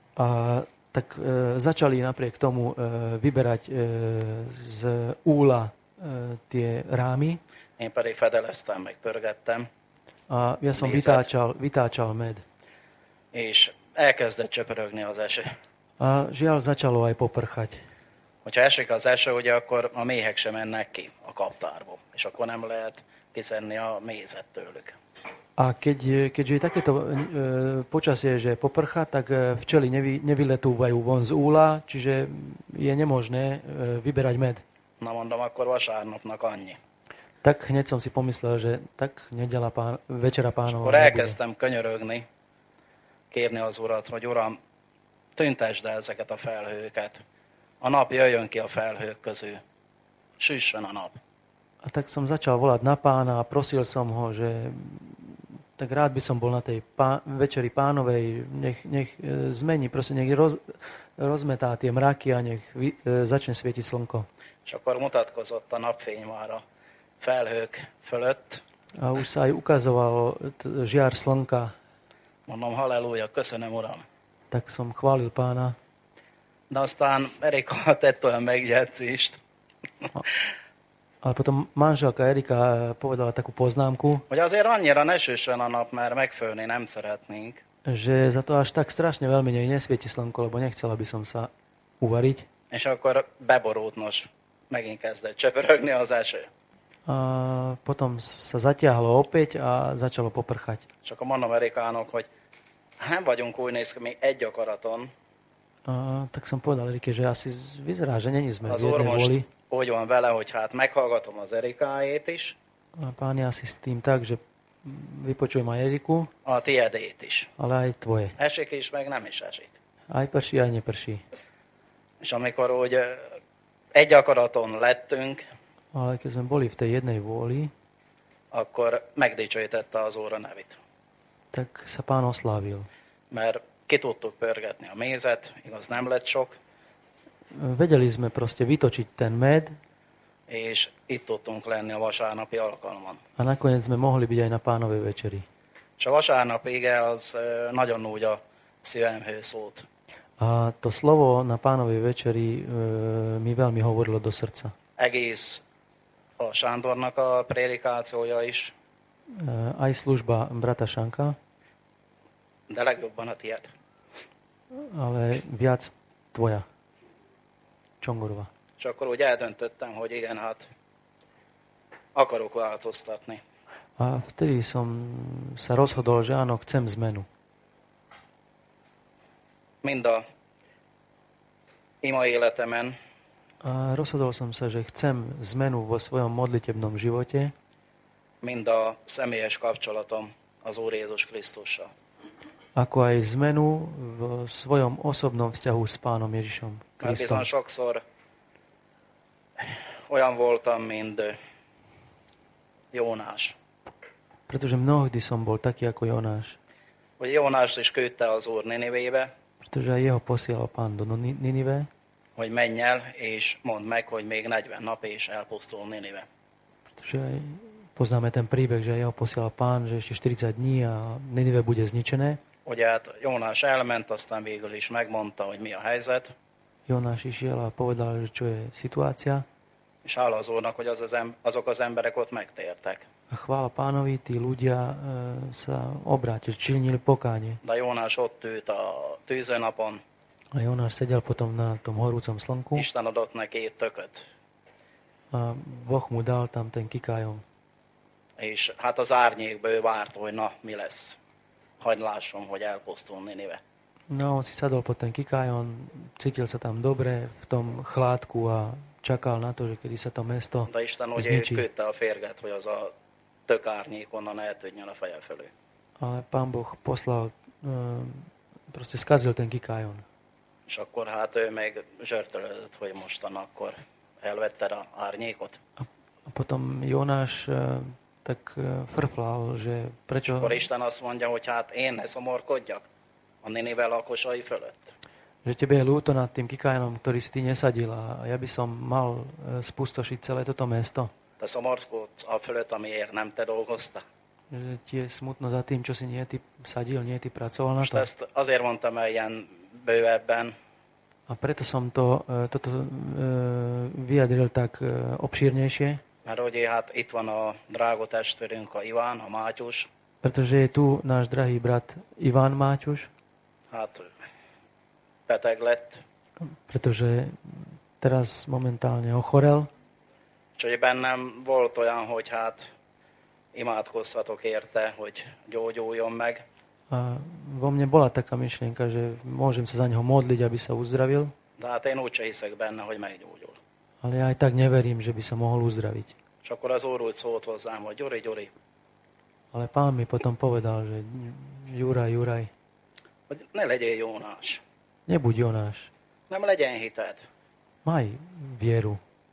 A tak e, začali napriek tomu e, vyberať e, z úla e, tie rámy. Én pedig fedeleztem, meg pörgettem. A ja som vytáčal, vytáčal med. És elkezdett csöpörögni az eső. A žiaľ začalo aj poprchať. Hogyha esik az eső, ugye akkor a méhek sem mennek ki a kaptárból, és akkor nem lehet kiszedni a mézet tőlük. A keď, keďže je takéto e, počasie, že poprcha, tak včely nevy, nevyletúvajú von z úla, čiže je nemožné e, vyberať med. Na mondom, akkor vasárnapnak annyi. Tak hneď som si pomyslel, že tak nedeľa pán, večera Pánova. Akkor elkezdtem könyörögni, kérni az Urat, hogy Uram, tüntesd el ezeket a felhőket. A nap jöjjön ki a felhők közül. Süssön a nap. A tak som začal volať na Pána a prosil som ho, že tak rád by som bol na tej pá, večeri Pánovej, nech, nech e, zmení, proste nech roz, rozmetá tie mraky a nech vy, e, začne svietiť slnko. És akkor mutatkozott a napfény már a felhők fölött. A už sa aj ukazovalo t- žiar slnka. Mondom, halleluja, köszönöm, Uram. Tak som chválil Pána. De aztán Erika tett olyan megjegyzést. Ale potom manželka Erika povedala takú poznámku, hogy azért annyira ne süssön a nap, mert megfőni nem szeretnénk. Že za to až tak strašne veľmi nej nesvieti slnko, lebo nechcela by som sa uvariť. És akkor beborult, nos, megint kezdett csöpörögni az eső. A potom sa zatiahlo opäť a začalo poprchať. És akkor mondom Erikának, hogy nem vagyunk úgy néz ki, még egy akaraton. A, tak som povedal Erike, že asi vyzerá, že není sme az v jednej vôli. Úgy van vele, hogy hát meghallgatom az Erikájét is. A Pán je asi s tým tak, že vypočujem aj Eriku, a tiedét is. Ale aj tvoje. Esik is, meg nem is esik. Aj prší, aj neprší. És amikor úgy egy akaraton lettünk, ale keď sme boli v tej jednej vôli, akkor megdicsőítette az Úr a nevét. Tak sa Pán oslávil. Mert ki tudtuk pörgetni a mézet, igaz nem lett sok. Vedeli sme proste vytočiť ten med. És itt tudtunk lenni a vasárnapi alkalmon. A nakoniec sme mohli byť aj na Pánovej večeri. És a vasárnap ige az nagyon úgy a szívemhöz szólt. A to slovo na Pánovej večeri e, mi veľmi hovorilo do srdca. Egész a Sándornak a prédikációja is. E, aj služba brata Šanka. De legjobban a tied. Ale viac tvoja. Csongorova. És akkor úgy eldöntöttem, hogy igen, hát akarok változtatni. A vtedy som sa rozhodol, že áno, chcem zmenu. Mind a ima életemen. A rozhodol som sa, že chcem zmenu vo svojom modlitebnom živote. Mind a személyes kapcsolatom az Úr Jézus Krisztussal. Ako aj zmenu v svojom osobnom vzťahu s Pánom Ježišom Kristom. Mert bizony sokszor olyan voltam, mint Jónás. Pretože mnohdy som bol taký ako Jonáš. Hogy Jónás is küldte az Úr Ninivébe. Pretože aj jeho posielal Pán do Ninive. Hogy menj el, és mondd meg, hogy még negyven nap, és elpusztul Ninive. Pretože aj poznáme ten príbeh, že jeho posielal Pán, že ešte štyridsať dní a Ninive bude zničené. Ugye hát Jónás elment, aztán végül is megmondta, hogy mi a helyzet. Jonáš išiel a povedal, že čo je situácia. És hála az Úrnak, hogy az az em- azok az emberek ott megtértek. A chvála Pánovi, tí ľudia e, sa obrátili, činili pokánie. De Jónás ott ült a tűzőnapon. A Jonáš sedel potom na tom horúcom slnku. Isten adott neki tököt. A Boh mu dal tam ten kikájom. És hát az árnyékből ő várt, hogy na, mi lesz. Hagyd lássam, hogy elpusztul Ninive. No, on si sadol pod ten kikájon, cítil sa tam dobre v tom chládku a čakal na to, že kedy sa to mesto De Isten ugye zničí. küldte a férget, hogy az a tök árnyék onnan eltűnjön a feje fölé. Ale Pán Boh poslal, um, proste skazil ten kikájon. És akkor hát ő meg zsörtölődött, hogy mostan akkor elvetted a árnyékot. A potom Jonáš uh, tak uh, frflal, že És prečo... akkor Isten azt mondja, hogy hát én ne szomorkodjak a Ninive lakosai fölött. Že tebe je ľúto nad tým kikájonom, ktorý si ty nesadil a ja by som mal uh, spustošiť celé toto mesto. Te szomorkodsz a fölött, amiért nem te dolgozta. Že ti je smutno za tým, čo si nie ty sadil, nie ty pracoval na Most to. ezt azért mondtam el ilyen bővebben, A preto som to, uh, toto uh, vyjadril tak uh, obšírnejšie, mert ugye hát itt van a drága testvérünk, a Iván, a Mátyus, pretože je tu náš drahý brat Iván Máťuš, hát beteg lett, pretože teraz momentálne ochorel. és hogy bennem volt olyan, hogy hát imádkozhatok érte, hogy gyógyuljon meg, A vo mne bola taká myšlienka, že môžem sa za neho modliť, aby sa uzdravil, de hát én úgyse hiszek benne, hogy meggyógyul. ale ja aj tak neverím, že by sa mohol uzdraviť. És akkor az Úr úgy szólt hozzám, hogy Gyuri, Gyuri, Ale Pán mi potom povedal, že Juraj, Juraj, hogy ne legyél Jónás, nebuď Jonáš, nem legyen hited. maj vieru.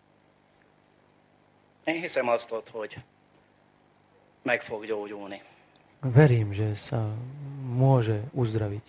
Én hiszem azt ott, hogy meg fog gyógyulni. Verím, že sa môže uzdraviť.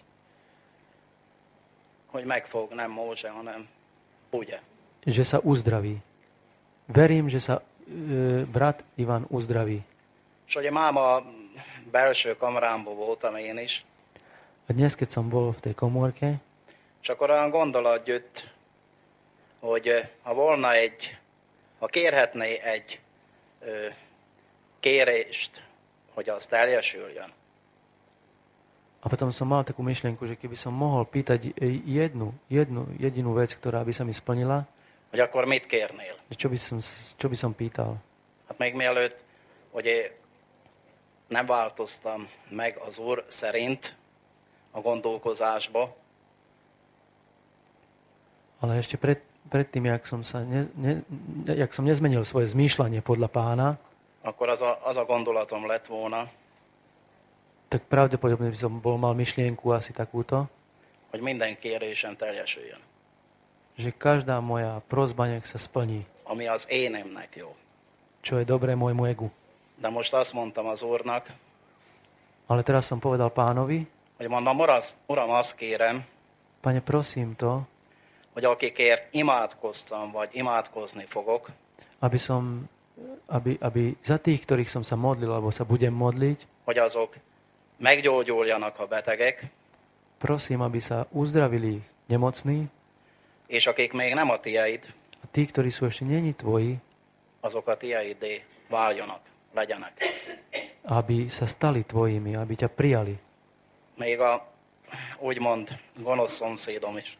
Hogy meg fog, nem Mózse, hanem ugye. Že sa uzdraví. Verím, že sa e, brat Ivan uzdraví. És ugye máma belső kamrámban voltam én is, A dnes, keď som bol v tej komórke, és akkor olyan gondolat jött, hogy eh, ha volna egy, ha kérhetné egy ö, kérést, hogy az teljesüljön, a potom som mal takú myšlienku, že keby som mohol pýtať jednu, jednu jedinú vec, ktorá by sa mi splnila, hogy akkor mit kérnél? že čo by som, čo by som pýtal. Hát még mielőtt, hogy nem változtam meg az Úr szerint a gondolkozásba, Ale ešte pred, predtým, jak som, sa ne, ne, jak som nezmenil svoje zmýšľanie podľa Pána, akkor az a, az a gondolatom lett volna, tak pravdepodobne by som bol mal myšlienku asi takúto, hogy minden kérésem teljesüljön, že každá moja prosba nech sa splní, ami az énemnek jó. čo je dobré môjmu egu. De most azt mondtam az Úrnak, Ale teraz som povedal Pánovi, hogy mondom, Urasz, Uram, azt kérem, Pane, prosím to, hogy akikért imádkoztam, vagy imádkozni fogok, aby som, aby, aby za tých, ktorých som sa modlil, alebo sa budem modliť, hogy azok meggyógyuljanak a betegek, prosím, aby sa uzdravili nemocní és akik még nem a tieid, a tí, ktorí sú ešte není tvoji, azok a tieidé váljanak, legyenek. aby sa stali tvojimi, aby ťa prijali. Még a úgymond gonosz szomszédom is.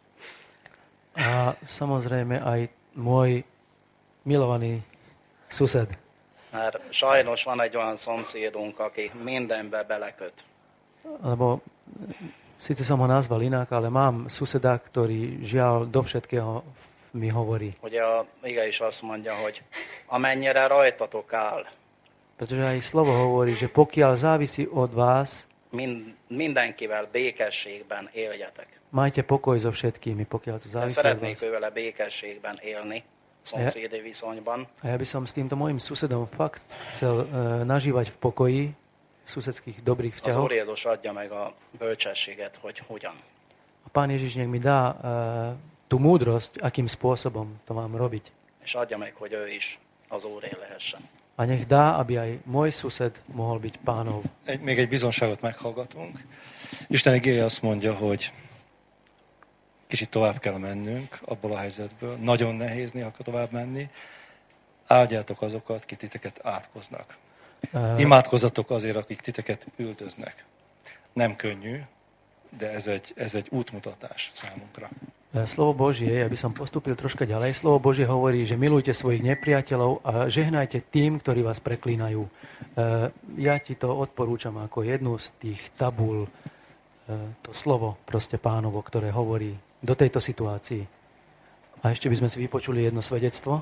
A samozrejme aj môj milovaný sused. Mert sajnos van egy olyan szomszédunk, aki mindenbe beleköt. Lebo síce som ho nazval inak, ale mám suseda, ktorý žiaľ do všetkého mi hovorí. Ugye a ige is azt mondja, hogy amennyire rajtatok áll, Pretože aj slovo hovorí, že pokiaľ závisí od vás, mind, mindenkivel békességben éljetek. majte pokoj so všetkými, pokiaľ to Én závisí od szeretnék vás. ővele békességben élni, szomszédi viszonyban, A ja by som s týmto môjim susedom fakt chcel e, nažívať v pokoji, v susedských dobrých az vzťahoch. Úr Jézus adja meg a bölcsességet, hogy hogyan. A Pán Ježiš nech mi dá e, tú múdrosť, akým spôsobom to mám robiť. És adja meg, hogy ő is az Úré lehessen. A nech dá, aby aj môj sused mohol byť Pánov. Egy, még egy bizonságot meghallgatunk. Isten igéje azt mondja, hogy kicsit tovább kell mennünk abból a helyzetből. Nagyon nehéz néha tovább menni. Áldjátok azokat, akik titeket átkoznak. Uh, Imádkozzatok azért, akik titeket üldöznek. Nem könnyű, de ez egy, ez egy útmutatás számunkra. Slovo Božie, ja by som postúpil troška ďalej, slovo Božie hovorí, že milujte svojich nepriateľov a žehnajte tým, ktorí vás preklínajú. Ja ti to odporúčam ako jednu z tých tabul, to slovo proste Pánovo, ktoré hovorí do tejto situácii. A ešte by sme si vypočuli jedno svedectvo.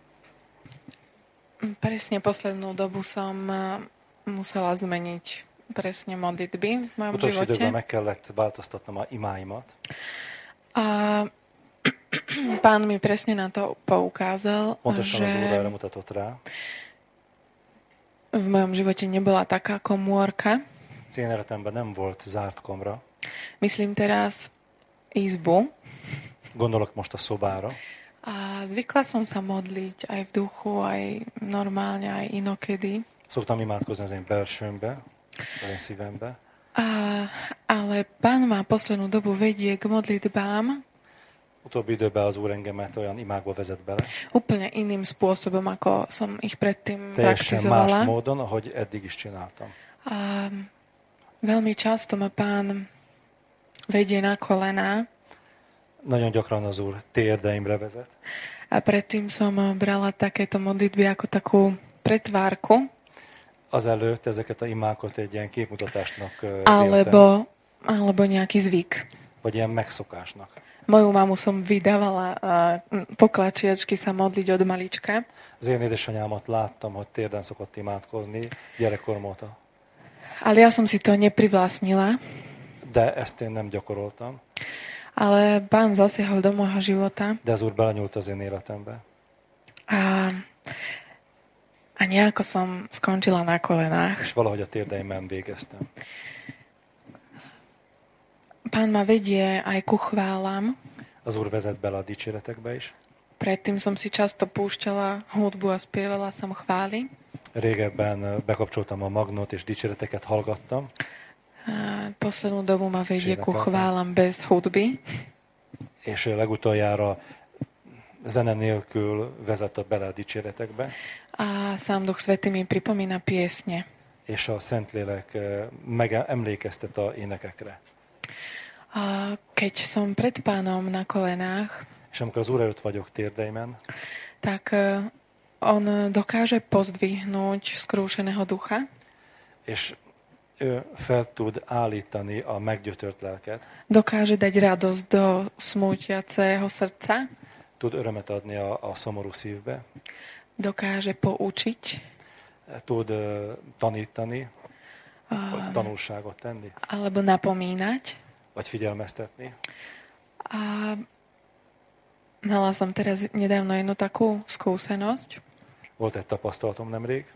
Presne poslednú dobu som musela zmeniť presne modlitby v mojom Utolsó živote. időben meg kellett változtatnom a imáimat. A Pán mi presne na to poukázal, Pontosan az Úr že erre mutatott rá. v mojom živote nebola taká komórka. Az én életemben nem volt zárt komra. Myslím teraz izbu. Gondolok most a szobára. A zvykla som sa modliť aj v duchu, aj normálne, aj inokedy. Szoktam imádkozni az én belsőmbe, az én szívembe. A, ale Pán ma poslednú dobu vedie k modlitbám Utóbbi időben az Úr engemet olyan imákba vezet bele. úplne iným spôsobom, ako som ich predtým Teljesen más praktizovala. módon, ahogy eddig is csináltam. A veľmi často ma Pán vedie na kolená. Nagyon gyakran az Úr térdeimre vezet. A predtým som brala takéto modlitby ako takú pretvárku. Azelőtt ezeket a imákat egy ilyen képmutatásnak ö, Alebo, alebo nejaký zvyk. vagy ilyen megszokásnak. Moju mamu som vydávala a poklačiačky sa modliť od malička. Az én édesanyámat láttam, hogy térden szokott imádkozni gyerekkorom óta. Ale ja som si to neprivlastnila. De ezt én nem gyakoroltam. Ale Pán zasiahol do môjho života. De az Úr belenyúlt az én életembe. A, a nejako som skončila na kolenách. És valahogy a térdeimen végeztem. Pán ma vedie aj ku chválam. Az Úr vezet bele a dicséretekbe is. Predtým som si často púšťala hudbu a spievala som chvály. Régebben bekapcsoltam a magnót, és dicséreteket hallgattam. A poslednú dobu ma vedie ku chválam bez hudby. És legutoljára zene nélkül vezet a bele a dicséretekbe. A sám Duch Svätý mi pripomína piesne. És a Szentlélek megemlékeztet a énekekre. A keď som pred Pánom na kolenách, És amikor az Úr előtt vagyok térdeimen, tak on dokáže pozdvihnúť skrúšeného ducha. És ő fel tud állítani a meggyötört lelket. Dokáže dať radosť do smútiaceho srdca. Tud örömet adni a, a szomorú szívbe. Dokáže poučiť. Tud uh, tanítani, uh, tanulságot tenni. Alebo napomínať. Vagy figyelmeztetni. A mala som teraz nedávno jednu takú skúsenosť. Volt egy tapasztalatom nemrég.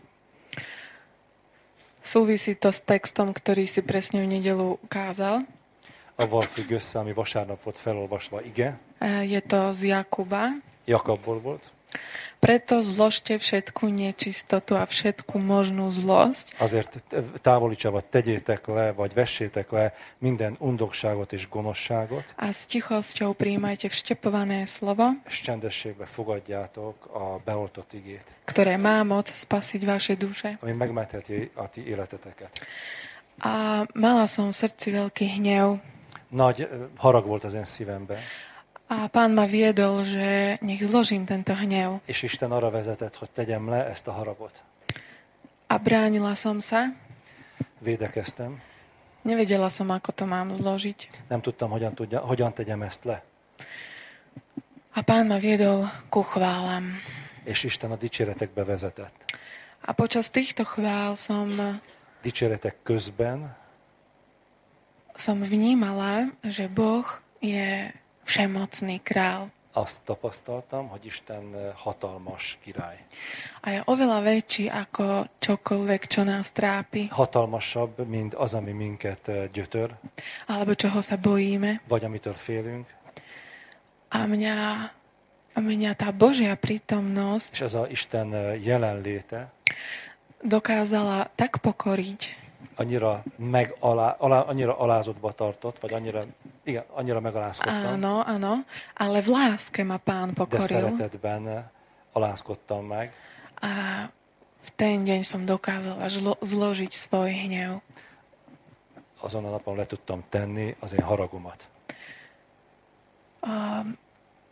Súvisí to s textom, ktorý si presne v nedelu kázal. Avval függ össze, ami vasárnap volt felolvasva, ige. Je to z Jakuba. Jakabból volt. Preto zložte všetku nečistotu a všetku možnú zlosť. Azért távolítsa, vagy tegyétek le, vagy vessétek le minden undokságot és gonoszságot. A s tichosťou prijímajte vštepované slovo. És csendességbe fogadjátok a beoltott igét. Ktoré má moc spasiť vaše duše. Ami megmentheti a ti életeteket. A mala som v srdci veľký hnev. Nagy harag volt az én szívemben. A Pán ma viedol, že nech zložím tento hnev. És Isten arra vezetett, hogy tegyem le ezt a haragot. A bránila som sa. Védekeztem. Nevedela som, ako to mám zložiť. Nem tudtam, hogyan, tudja, hogyan tegyem ezt le. A Pán ma viedol ku chválam. És Isten a dicséretekbe vezetett. A počas týchto chvál som dicséretek közben som vnímala, že Boh je všemocný král. Azt tapasztaltam, hogy Isten hatalmas király. A je oveľa väčší ako čokoľvek, čo nás trápi. Hatalmasabb, mint az, ami minket gyötör. Alebo čoho sa bojíme. Vagy amitől félünk. A mňa, a mňa tá Božia prítomnosť és ez a Isten jelenléte dokázala tak pokoriť, annyira, meg alá, alá, annyira alázottba tartott, vagy annyira, igen, annyira megalázkodtam. Áno, áno, ale v láske ma Pán pokoril. De szeretetben alázkodtam meg. A v ten deň som dokázala žlo, zložiť svoj hnev. Azon a napon le tudtam tenni az én haragomat. A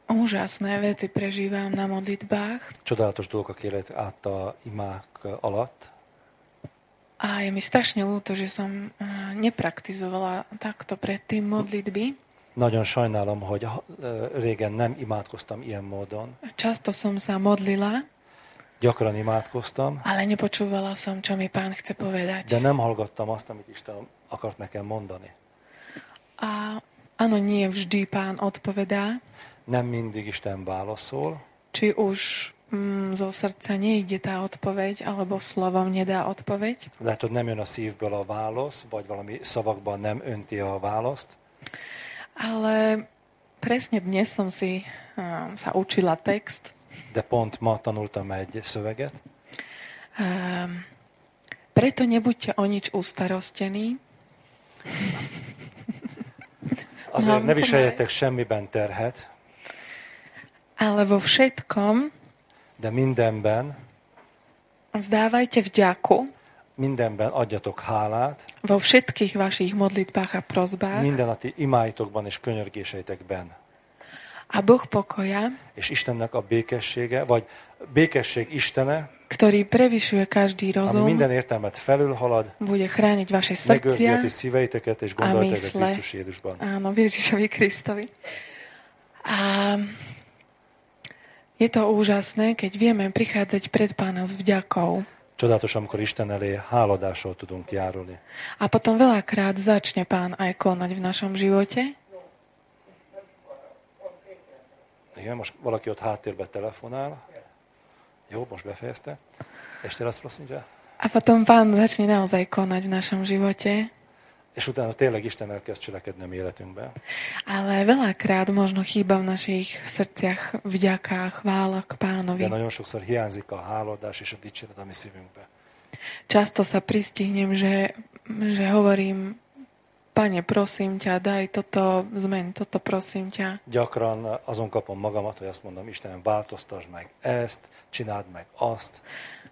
úžasné veci prežívam na modlitbách. Csodálatos dolgok élek át a imák alatt. A je mi strašne ľúto, že som nepraktizovala takto predtým modlitby. Nagyon sajnálom, hogy régen nem imádkoztam ilyen módon. Často som sa modlila, Gyakran imádkoztam, ale nepočúvala som, čo mi Pán chce povedať. de nem hallgattam azt, amit Isten akart nekem mondani. A áno, nie vždy Pán odpovedá. Nem mindig Isten válaszol. Či už mm, zo srdca nejde tá odpoveď, alebo slovom nedá odpoveď. Lehet, hogy nem jön a szívből a válasz, vagy valami szavakban nem önti a választ. Ale presne dnes som si uh, sa učila text. De pont ma tanultam egy szöveget. Uh, preto nebuďte o nič ustarostení. Azért ne viseljetek semmiben terhet. Ale vo všetkom de mindenben vzdávajte vďaku. Mindenben adjatok hálát. Vo všetkých vašich modlitbách a prosbách. Minden a ti imáitokban és könyörgéseitekben. A Boh pokoja, és Istennek a békessége, vagy békesség Istene, ktorý prevyšuje každý rozum, ami minden értelmet felülhalad, bude chrániť vaše megőrzi srdcia a ti szíveiteket és a gondolatokat mysle. Krisztus Jézusban. Áno, Ježišovi Kristovi. A je to úžasné, keď vieme prichádzať pred Pána s vďakou. Csodálatos, amikor Isten elé háladással tudunk járulni. A potom veľakrát začne Pán aj konať v našom živote. Igen, most valaki ott háttérbe telefonál. Jó, most befejezte. Ešte raz prosím ťa. A potom Pán začne naozaj konať v našom živote. És utána tényleg Isten elkezd cselekedni a mi életünkben. Ale veľakrát možno chýba v našich srdciach vďaka, chvála k Pánovi. De nagyon sokszor hiányzik a háladás és a dicséret a mi szívünkbe. Často sa pristihnem, že, že hovorím, Pane, prosím ťa, daj toto, zmeň toto, prosím ťa. Gyakran azon kapom magamat, hogy azt mondom, Istenem, változtasd meg ezt, csináld meg azt.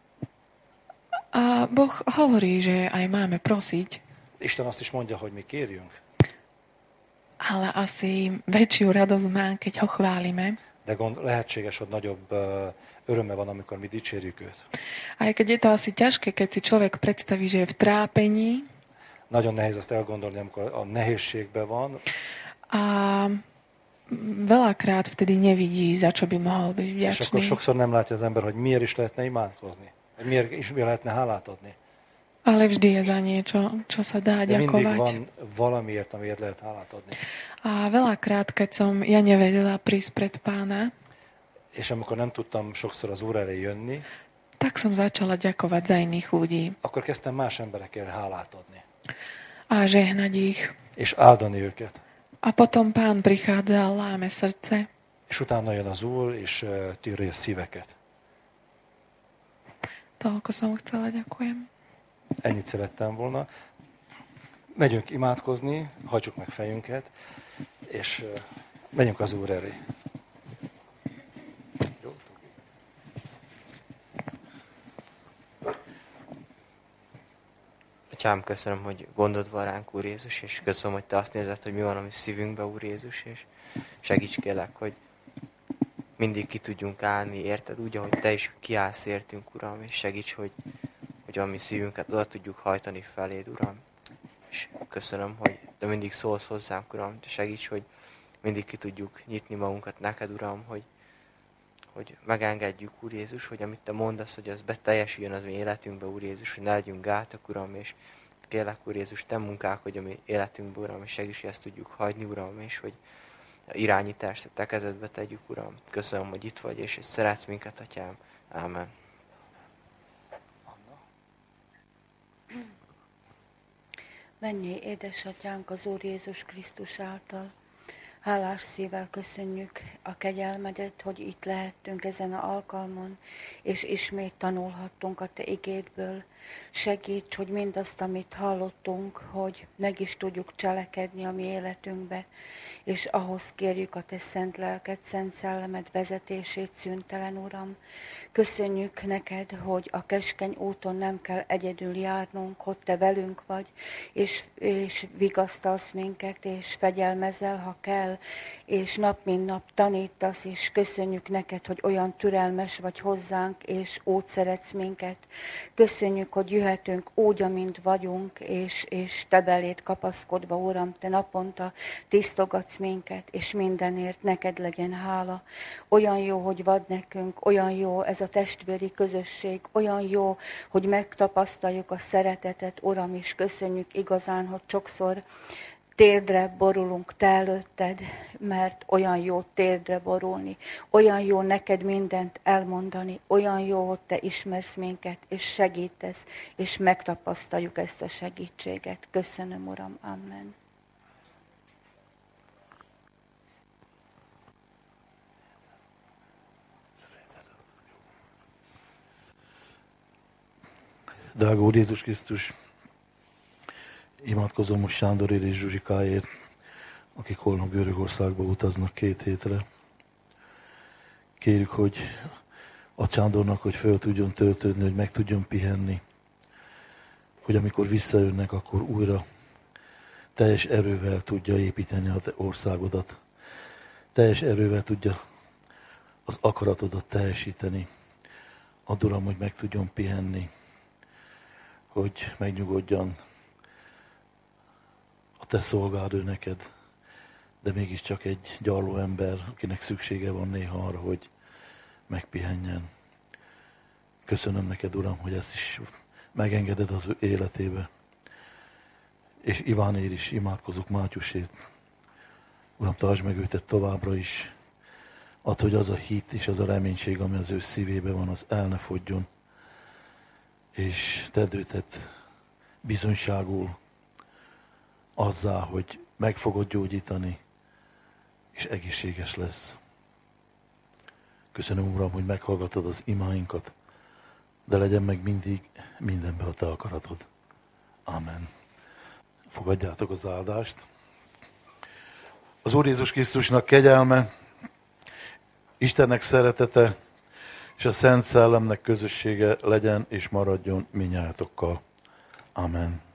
A Boh hovorí, že aj máme prosiť. Isten azt is mondja, hogy mi kérjünk. Ale asi väčšiu radosť má, keď ho chválime. De gond, lehetséges, hogy nagyobb öröme van, amikor mi dicsérjük őt. Aj keď je to asi ťažké, keď si človek predstaví, že je v trápení. Nagyon nehéz azt elgondolni, amikor a nehézségben van. A veľakrát vtedy nevidí, za čo by mohol byť vďačný. És akkor sokszor nem látja az ember, hogy miért is lehetne imádkozni. Miért is lehetne hálát adni. Ale vždy je za niečo, čo sa dá De mindig ďakovať. van valamiért, amiért lehet hálát adni. A veľakrát, keď som ja nevedela prísť pred Pána, és amikor nem tudtam sokszor az Úr elé jönni, tak som začala ďakovať za iných ľudí. akkor kezdtem más emberekért hálát adni. A žehnať ich. És áldani őket. A potom Pán prichádza a láme srdce. És utána jön az Úr, és tűri a szíveket. Toľko som chcela, ďakujem. Ennyit szerettem volna. Megyünk imádkozni, hajtsuk meg fejünket, és menjünk az Úr elé. Atyám, köszönöm, hogy gondod van ránk, Úr Jézus, és köszönöm, hogy Te azt nézed, hogy mi van a mi szívünkben, Úr Jézus, és segíts kérlek, hogy mindig ki tudjunk állni, érted, úgy, ahogy Te is kiállsz értünk, Uram, és segíts, hogy, hogy a mi szívünket oda tudjuk hajtani feléd, Uram. És köszönöm, hogy Te mindig szólsz hozzánk, Uram, de segíts, hogy mindig ki tudjuk nyitni magunkat neked, Uram, hogy, hogy megengedjük, Úr Jézus, hogy amit Te mondasz, hogy az beteljesüljön az mi életünkbe, Úr Jézus, hogy ne legyünk gátak, Uram, és kérlek, Úr Jézus, Te munkálkodj a mi életünkbe, Uram, és segíts, hogy ezt tudjuk hagyni, Uram, és hogy irányítást a Te kezedbe tegyük, Uram. Köszönöm, hogy itt vagy, és szeretsz minket, Atyám. Ámen. Menjél, édesatyánk, az Úr Jézus Krisztus által. Hálás szívvel köszönjük a kegyelmedet, hogy itt lehettünk ezen az alkalmon, és ismét tanulhattunk a Te igédből. Segíts, hogy mindazt, amit hallottunk, hogy meg is tudjuk cselekedni a mi életünkbe, és ahhoz kérjük a Te szent lelked, szent szellemed vezetését, szüntelen Uram. Köszönjük neked, hogy a keskeny úton nem kell egyedül járnunk, hogy Te velünk vagy, és, és vigasztalsz minket, és fegyelmezel, ha kell, beszél, és nap mint nap tanítasz, és köszönjük neked, hogy olyan türelmes vagy hozzánk, és úgy szeretsz minket. Köszönjük, hogy jöhetünk úgy, amint vagyunk, és, és te beléd kapaszkodva, Uram, te naponta tisztogatsz minket, és mindenért neked legyen hála. Olyan jó, hogy vagy nekünk, olyan jó ez a testvéri közösség, olyan jó, hogy megtapasztaljuk a szeretetet, Uram, és köszönjük igazán, hogy sokszor térdre borulunk te előtted, mert olyan jó térdre borulni, olyan jó neked mindent elmondani, olyan jó, hogy te ismersz minket, és segítesz, és megtapasztaljuk ezt a segítséget. Köszönöm, Uram, amen. Drága Úr Jézus Krisztus, imádkozom most Sándorért és Zsuzsikáért, akik holnap Görögországba utaznak két hétre. Kérjük, hogy a Sándornak, hogy föl tudjon töltődni, hogy meg tudjon pihenni, hogy amikor visszajönnek, akkor újra teljes erővel tudja építeni a te országodat. Teljes erővel tudja az akaratodat teljesíteni. Add, Uram, hogy meg tudjon pihenni, hogy megnyugodjan a te szolgád ő neked, de mégiscsak egy gyarló ember, akinek szüksége van néha arra, hogy megpihenjen. Köszönöm neked, Uram, hogy ezt is megengeded az ő életébe. És Ivánért is imádkozok, Mátyusért. Uram, tartsd meg őtet továbbra is. Add, hogy az a hit és az a reménység, ami az ő szívébe van, az el ne fogjon. És tedd őtet bizonyságul azzá, hogy meg fogod gyógyítani, és egészséges lesz. Köszönöm, Uram, hogy meghallgatod az imáinkat, de legyen meg mindig mindenbe a te akaratod. Amen. Fogadjátok az áldást. Az Úr Jézus Krisztusnak kegyelme, Istennek szeretete, és a Szent Szellemnek közössége legyen és maradjon minnyájatokkal. Amen.